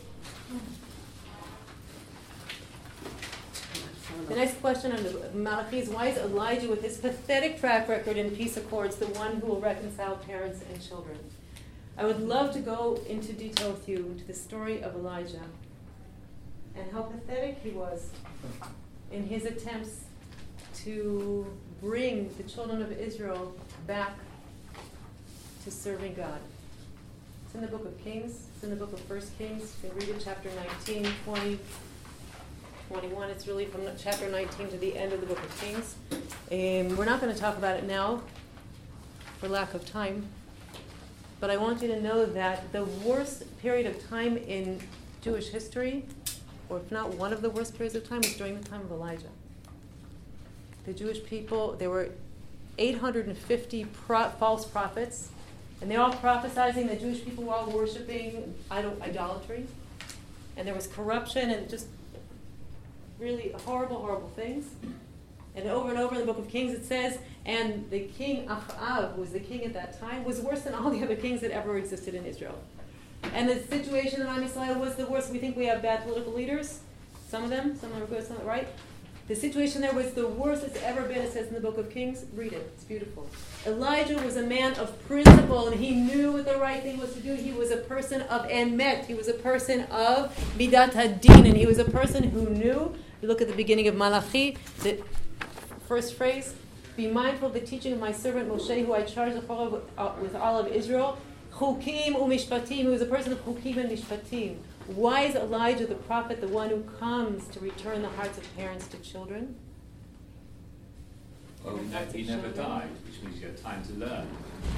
The next question on the Malachi is, why is Elijah, with his pathetic track record in peace accords, the one who will reconcile parents and children? I would love to go into detail with you into the story of Elijah and how pathetic he was in his attempts to bring the children of Israel back to serving God. It's in the book of Kings. It's in the book of First Kings. You can read it, chapter nineteen, twenty, twenty-one. It's really from chapter nineteen to the end of the book of Kings. Um, we're not going to talk about it now for lack of time, but I want you to know that the worst period of time in Jewish history, or if not one of the worst periods of time, was during the time of Elijah. The Jewish people, there were eight hundred fifty pro- false prophets, and they're all prophesizing that Jewish people were all worshiping idol- idolatry, and there was corruption and just really horrible, horrible things. And over and over in the book of Kings it says, and the king Achav, who was the king at that time, was worse than all the other kings that ever existed in Israel. And the situation in Am Yisrael was the worst. We think we have bad political leaders. Some of them, some of them are good, some are right. The situation there was the worst it's ever been, it says in the book of Kings. Read it. It's beautiful. Elijah was a man of principle, and he knew what the right thing was to do. He was a person of emet. He was a person of midat hadin, and he was a person who knew. You look at the beginning of Malachi, the first phrase, be mindful of the teaching of my servant Moshe, who I charged with all of Israel. Chukim u'mishpatim. He was a person of chukim and mishpatim. Why is Elijah the prophet the one who comes to return the hearts of parents to children? Well, he, ne- he never died, which means you have time to learn.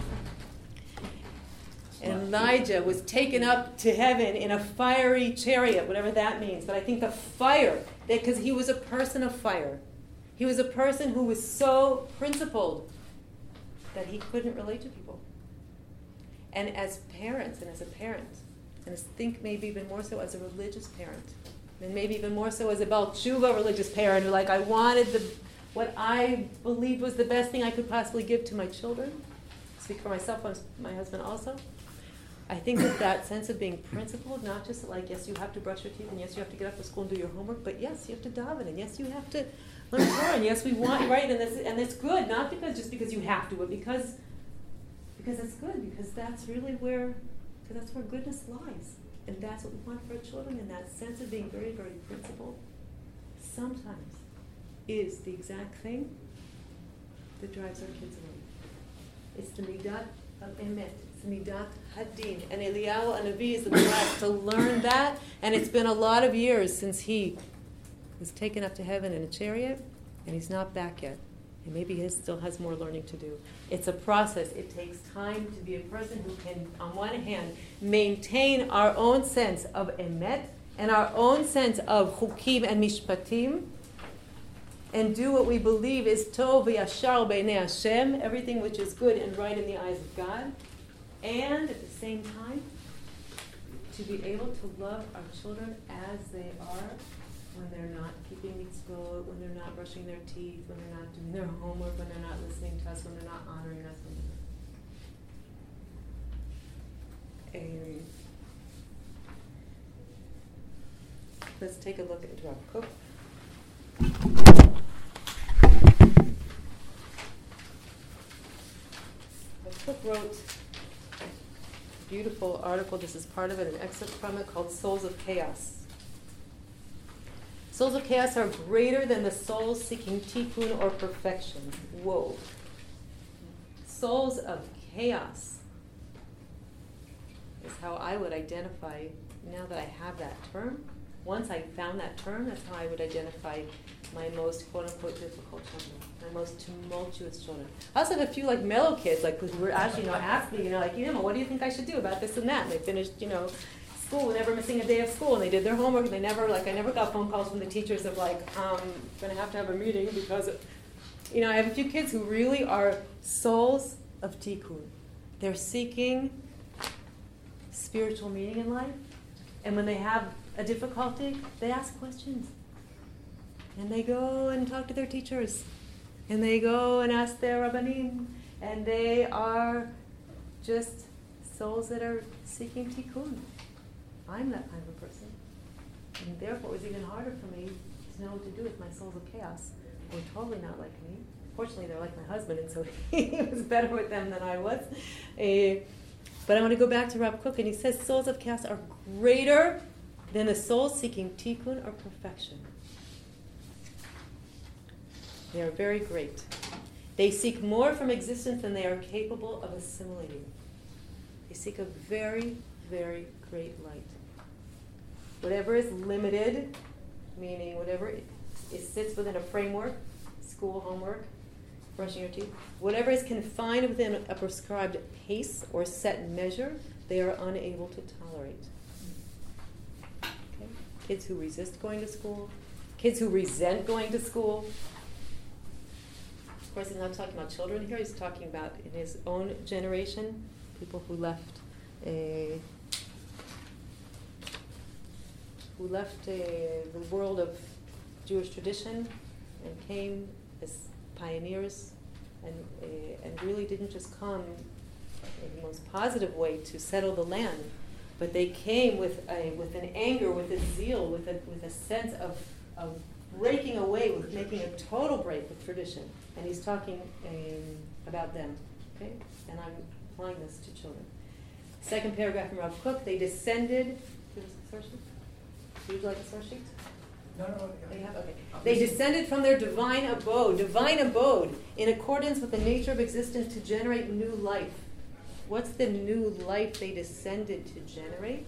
And Elijah was taken up to heaven in a fiery chariot, whatever that means. But I think the fire, because he was a person of fire. He was a person who was so principled that he couldn't relate to people. And as parents, and as a parent, and I think maybe even more so as a religious parent, and maybe even more so as a Baal Tshuva religious parent, who like I wanted the what I believed was the best thing I could possibly give to my children. I speak for myself, my husband also. I think that that sense of being principled, not just like, yes, you have to brush your teeth, and yes, you have to get up for school and do your homework, but yes, you have to daven, and yes, you have to learn Torah, and yes, we want, right, and, this, and it's good, not because just because you have to, but because, because it's good, because that's really where, because that's where goodness lies. And that's what we want for our children, and that sense of being very, very principled sometimes is the exact thing that drives our kids away. It's the midat of emet. It's the midat hadin. And Eliyahu Hanavi is the last to learn that, and it's been a lot of years since he was taken up to heaven in a chariot, and he's not back yet. And maybe he still has more learning to do. It's a process. It takes time to be a person who can, on one hand, maintain our own sense of emet and our own sense of chukim and mishpatim, and do what we believe is tov v'yashar b'nei Hashem, everything which is good and right in the eyes of God, and at the same time, to be able to love our children as they are, when they're not keeping mitzvot, when they're not brushing their teeth, when they're not doing their homework, when they're not listening to us, when they're not honoring us. And let's take a look at Rav Kook. Rav Kook wrote a beautiful article, this is part of it, an excerpt from it, called Souls of Chaos. Souls of chaos are greater than the souls seeking tikkun or perfection. Whoa. Souls of chaos is how I would identify, now that I have that term. Once I found that term, that's how I would identify my most quote-unquote difficult children, my most tumultuous children. I also have a few like mellow kids, like who were actually, you know, asked me, you know, like, you know, what do you think I should do about this and that? And they finished, you know, school, never missing a day of school, and they did their homework, and they never, like, I never got phone calls from the teachers of, like, um, going to have to have a meeting because, of, you know, I have a few kids who really are souls of tikkun. They're seeking spiritual meaning in life, and when they have a difficulty, they ask questions. And they go and talk to their teachers, and they go and ask their rabbanim, and they are just souls that are seeking tikkun. I'm that kind of a person. And therefore, it was even harder for me to know what to do with my souls of chaos. They're totally not like me. Fortunately, they're like my husband, and so he was better with them than I was. Uh, but I want to go back to Rav Kook, and he says souls of chaos are greater than the souls seeking tikkun or perfection. They are very great. They seek more from existence than they are capable of assimilating. They seek a very, very great light. Whatever is limited, meaning whatever it, it sits within a framework, school, homework, brushing your teeth, whatever is confined within a prescribed pace or set measure, they are unable to tolerate. Okay? Kids who resist going to school, kids who resent going to school. Of course, he's not talking about children here, he's talking about in his own generation, people who left a who left uh, the world of Jewish tradition and came as pioneers and uh, and really didn't just come in the most positive way to settle the land, but they came with a with an anger, with a zeal, with a with a sense of of breaking away with making a total break with tradition. And he's talking um, about them. Okay? And I'm applying this to children. Second paragraph from Rav Kook, they descended. Do you have a source sheet? Would you like a source sheet? No, no, no. They have? Okay. They descended from their divine abode, divine abode, in accordance with the nature of existence to generate new life. What's the new life they descended to generate?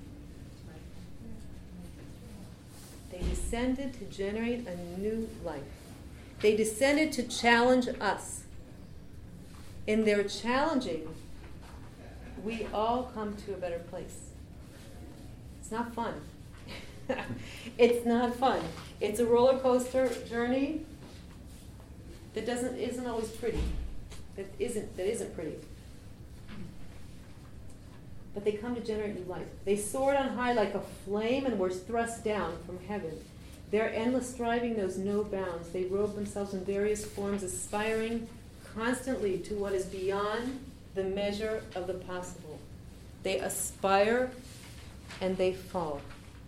They descended to generate a new life. They descended to challenge us. In their challenging, we all come to a better place. It's not fun. It's not fun. It's a roller coaster journey that doesn't isn't always pretty. That isn't that isn't pretty. But they come to generate new life. They soared on high like a flame and were thrust down from heaven. Their endless striving knows no bounds. They robe themselves in various forms, aspiring constantly to what is beyond the measure of the possible. They aspire and they fall,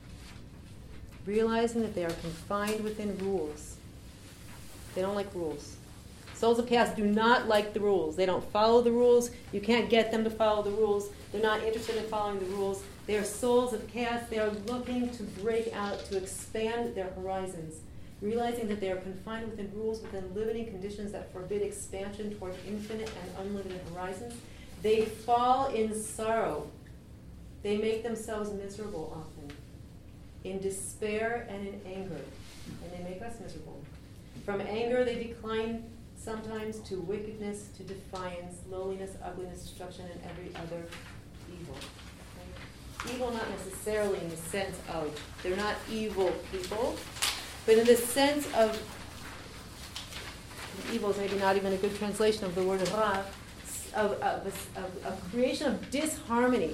realizing that they are confined within rules. They don't like rules. Souls of chaos do not like the rules. They don't follow the rules. You can't get them to follow the rules. They're not interested in following the rules. They are souls of chaos. They are looking to break out, to expand their horizons, realizing that they are confined within rules, within limiting conditions that forbid expansion toward infinite and unlimited horizons. They fall in sorrow. They make themselves miserable often, in despair and in anger, and they make us miserable. From anger, they decline sometimes to wickedness, to defiance, lowliness, ugliness, destruction, and every other evil. Okay? Evil not necessarily in the sense of, they're not evil people, but in the sense of, evil is maybe not even a good translation of the word ra, of, of, of, of creation of disharmony,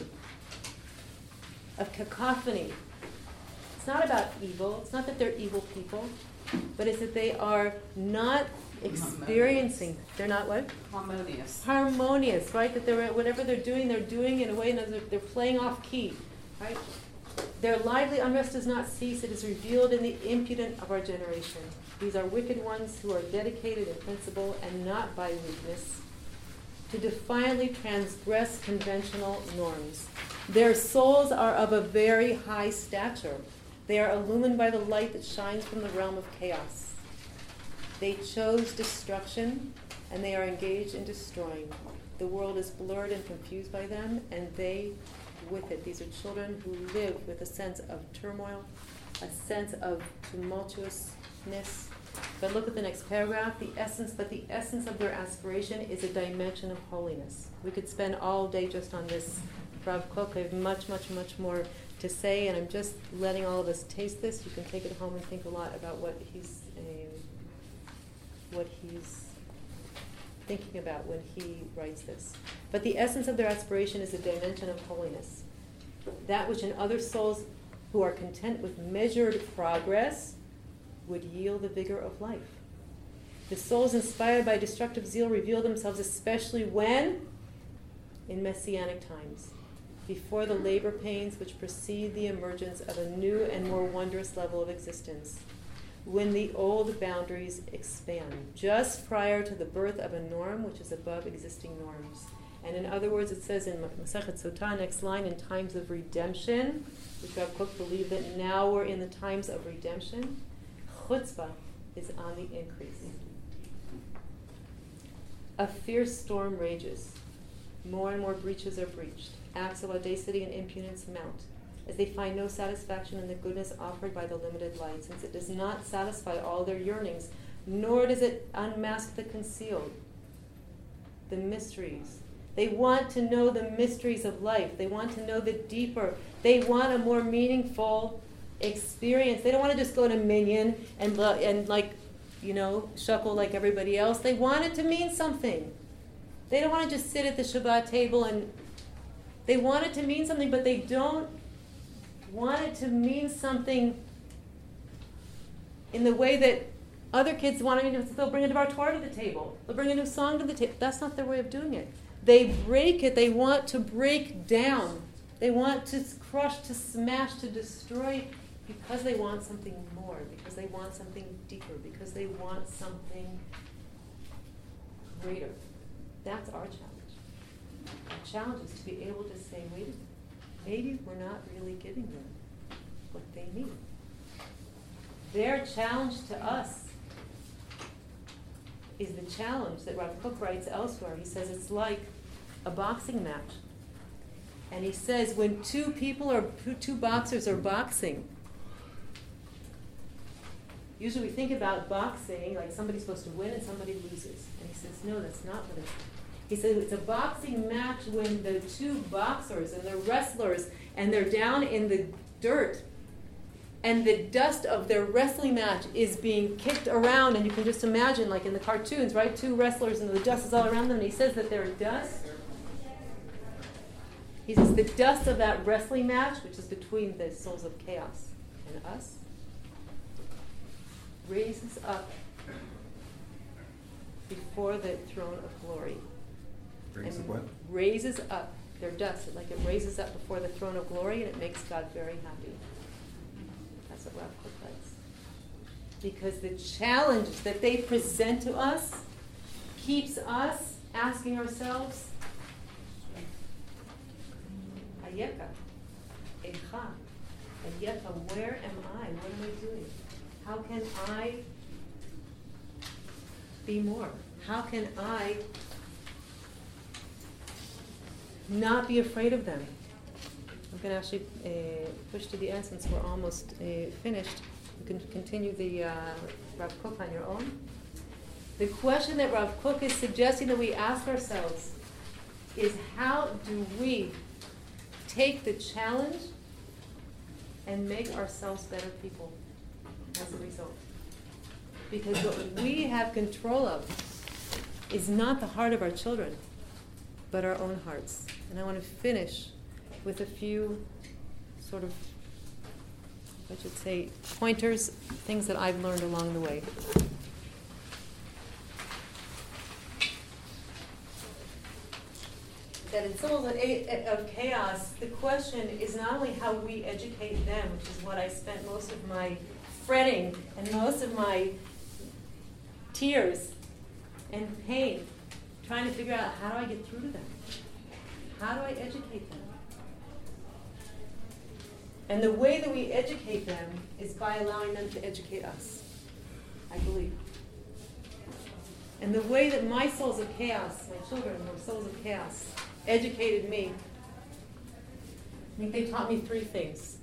of cacophony. It's not about evil. It's not that they're evil people, but it's that they are not experiencing. They're not what? Harmonious. Harmonious, right? That they're whatever they're doing, they're doing in a way that they're playing off key, right? Their lively unrest does not cease. It is revealed in the impudent of our generation. These are wicked ones who are dedicated in principle and not by weakness to defiantly transgress conventional norms. Their souls are of a very high stature. They are illumined by the light that shines from the realm of chaos. They chose destruction, and they are engaged in destroying. The world is blurred and confused by them, and they with it. These are children who live with a sense of turmoil, a sense of tumultuousness. But look at the next paragraph. The essence, but the essence of their aspiration is a dimension of holiness. We could spend all day just on this. Rav Kook, I have much, much, much more to say, and I'm just letting all of us taste this. You can take it home and think a lot about what he's um, what he's thinking about when he writes this. But the essence of their aspiration is a dimension of holiness, that which in other souls who are content with measured progress would yield the vigor of life. The souls inspired by destructive zeal reveal themselves especially when? In messianic times, before the labor pains which precede the emergence of a new and more wondrous level of existence, when the old boundaries expand, just prior to the birth of a norm which is above existing norms. And in other words, it says in Masechet Sotah, next line, in times of redemption, which Rav Kook believed that now we're in the times of redemption, chutzpah is on the increase. A fierce storm rages. More and more breaches are breached. Acts of audacity and impudence mount, as they find no satisfaction in the goodness offered by the limited light, since it does not satisfy all their yearnings, nor does it unmask the concealed, the mysteries. They want to know the mysteries of life. They want to know the deeper. They want a more meaningful experience. They don't want to just go to Minyan and, and like, you know, shuckle like everybody else. They want it to mean something. They don't want to just sit at the Shabbat table and they want it to mean something, but they don't want it to mean something in the way that other kids want to. They'll bring a Devar Torah to the table. They'll bring a new song to the table. That's not their way of doing it. They break it. They want to break down. They want to crush, to smash, to destroy because they want something more, because they want something deeper, because they want something greater. That's our challenge. Our challenge is to be able to say, wait a minute, maybe we're not really giving them what they need. Their challenge to us is the challenge that Rav Kook writes elsewhere. He says it's like a boxing match. And he says when two people or two boxers are boxing, usually we think about boxing like somebody's supposed to win and somebody loses. And he says, no, that's not what it is. He says it's a boxing match when the two boxers and the wrestlers and they're down in the dirt and the dust of their wrestling match is being kicked around, and you can just imagine, like in the cartoons, right? Two wrestlers and the dust is all around them, and he says that they're dust. He says the dust of that wrestling match, which is between the souls of chaos and us, raises up before the throne of glory. Brings and up what? Raises up their dust, like it raises up before the throne of glory, and it makes God very happy. That's what Rav Kook writes. Because the challenge that they present to us keeps us asking ourselves, Ayeka, Echa, Ayeka, where am I? What am I doing? How can I be more? How can I not be afraid of them? I'm going to actually uh, push to the end since we're almost uh, finished. You can continue the uh, Rav Kook on your own. The question that Rav Kook is suggesting that we ask ourselves is, how do we take the challenge and make ourselves better people as a result? Because what we have control of is not the heart of our children, but our own hearts. And I want to finish with a few sort of, I should say, pointers, things that I've learned along the way. That in Souls of Chaos, the question is not only how we educate them, which is what I spent most of my fretting and most of my tears and pain trying to figure out, how do I get through to them? How do I educate them? And the way that we educate them is by allowing them to educate us, I believe. And the way that my souls of chaos, my children were souls of chaos, educated me, I think they taught me three things.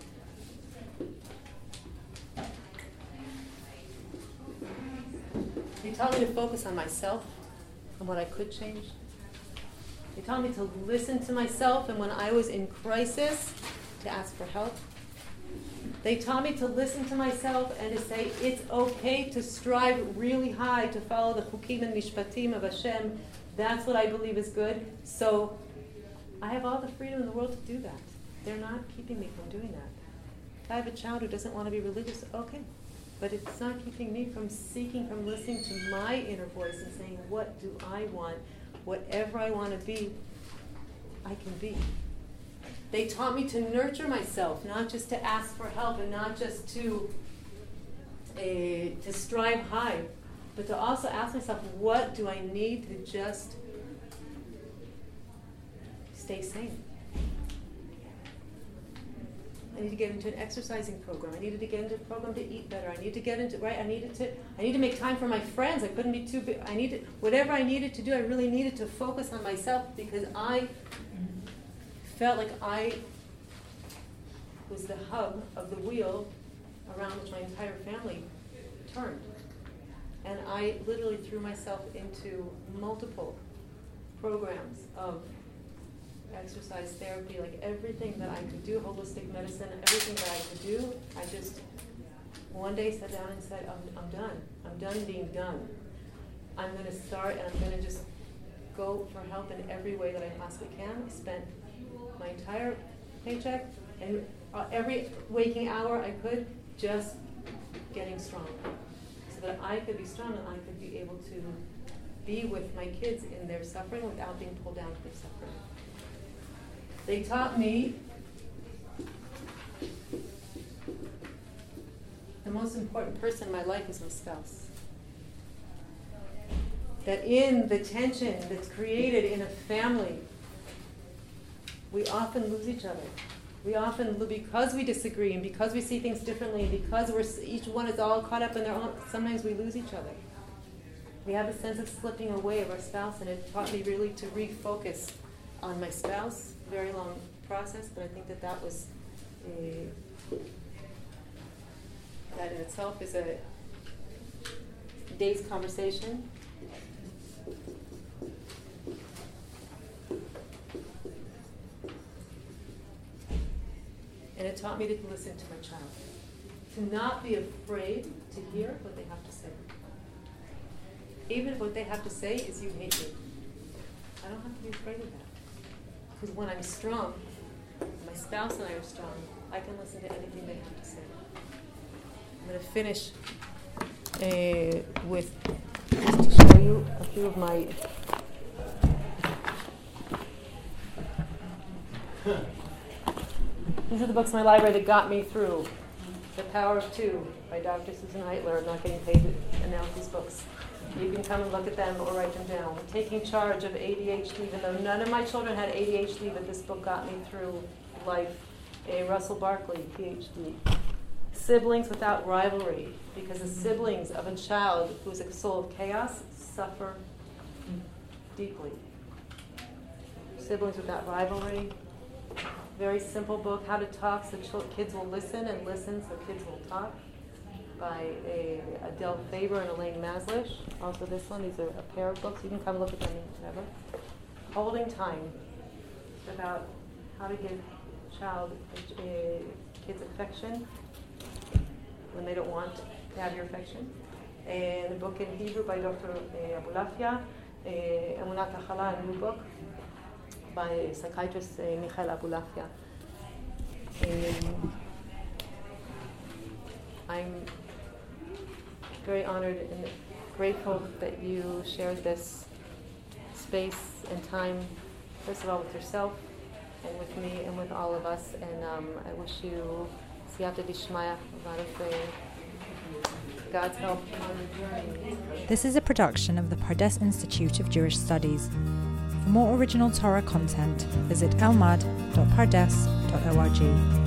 They taught me to focus on myself and what I could change. They taught me to listen to myself, and when I was in crisis, to ask for help. They taught me to listen to myself and to say, it's okay to strive really high to follow the chukim and mishpatim of Hashem. That's what I believe is good. So I have all the freedom in the world to do that. They're not keeping me from doing that. If I have a child who doesn't want to be religious, okay. But it's not keeping me from seeking, from listening to my inner voice and saying, what do I want? Whatever I want to be, I can be. They taught me to nurture myself, not just to ask for help and not just to uh, to strive high, but to also ask myself, what do I need to just stay sane? I need to get into an exercising program. I needed to get into a program to eat better. I need to get into, right, I needed to, I need to make time for my friends. I couldn't be too big. I needed, whatever I needed to do, I really needed to focus on myself because I felt like I was the hub of the wheel around which my entire family turned. And I literally threw myself into multiple programs of exercise therapy, like everything that I could do, holistic medicine, everything that I could do. I just one day sat down and said, I'm, I'm done. I'm done being done. I'm going to start and I'm going to just go for help in every way that I possibly can. I spent my entire paycheck and uh, every waking hour I could just getting strong so that I could be strong and I could be able to be with my kids in their suffering without being pulled down to their suffering. They taught me the most important person in my life is my spouse. That in the tension that's created in a family, we often lose each other. We often, because we disagree and because we see things differently and because we're each one is all caught up in their own, sometimes we lose each other. We have a sense of slipping away of our spouse, and it taught me really to refocus on my spouse. Very long process, but I think that that was a, that in itself is a day's conversation. And it taught me to listen to my child, to not be afraid to hear what they have to say. Even if what they have to say is you hate me. I don't have to be afraid of that. Because when I'm strong, my spouse and I are strong, I can listen to anything they have to say. I'm going to finish uh, with, just to show you a few of my These are the books in my library that got me through. The Power of Two by Doctor Susan Heitler. I'm not getting paid to announce these books. You can come and look at them or write them down. Taking Charge of A D H D, even though none of my children had A D H D, but this book got me through life. A Russell Barkley, P H D. Siblings Without Rivalry, because the siblings of a child who is a soul of chaos suffer deeply. Siblings Without Rivalry. Very simple book, How to Talk so ch- kids will listen, and listen so kids will talk, by a, Adele Faber and Elaine Maslish. Also this one, these are a pair of books. You can come look at them whenever. Holding Time, about how to give child uh, kids affection when they don't want to have your affection. And a book in Hebrew by Doctor Uh, Abulafia, uh, Emunat HaChala, a new book by psychiatrist uh, Michael Abulafia. Um, I'm very honored and grateful that you shared this space and time, first of all with yourself and with me and with all of us. And um, I wish you siyata dishmaya, a lot of uh, God's help on the journey. This is a production of the Pardes Institute of Jewish Studies. For more original Torah content, visit elmad dot pardes dot org.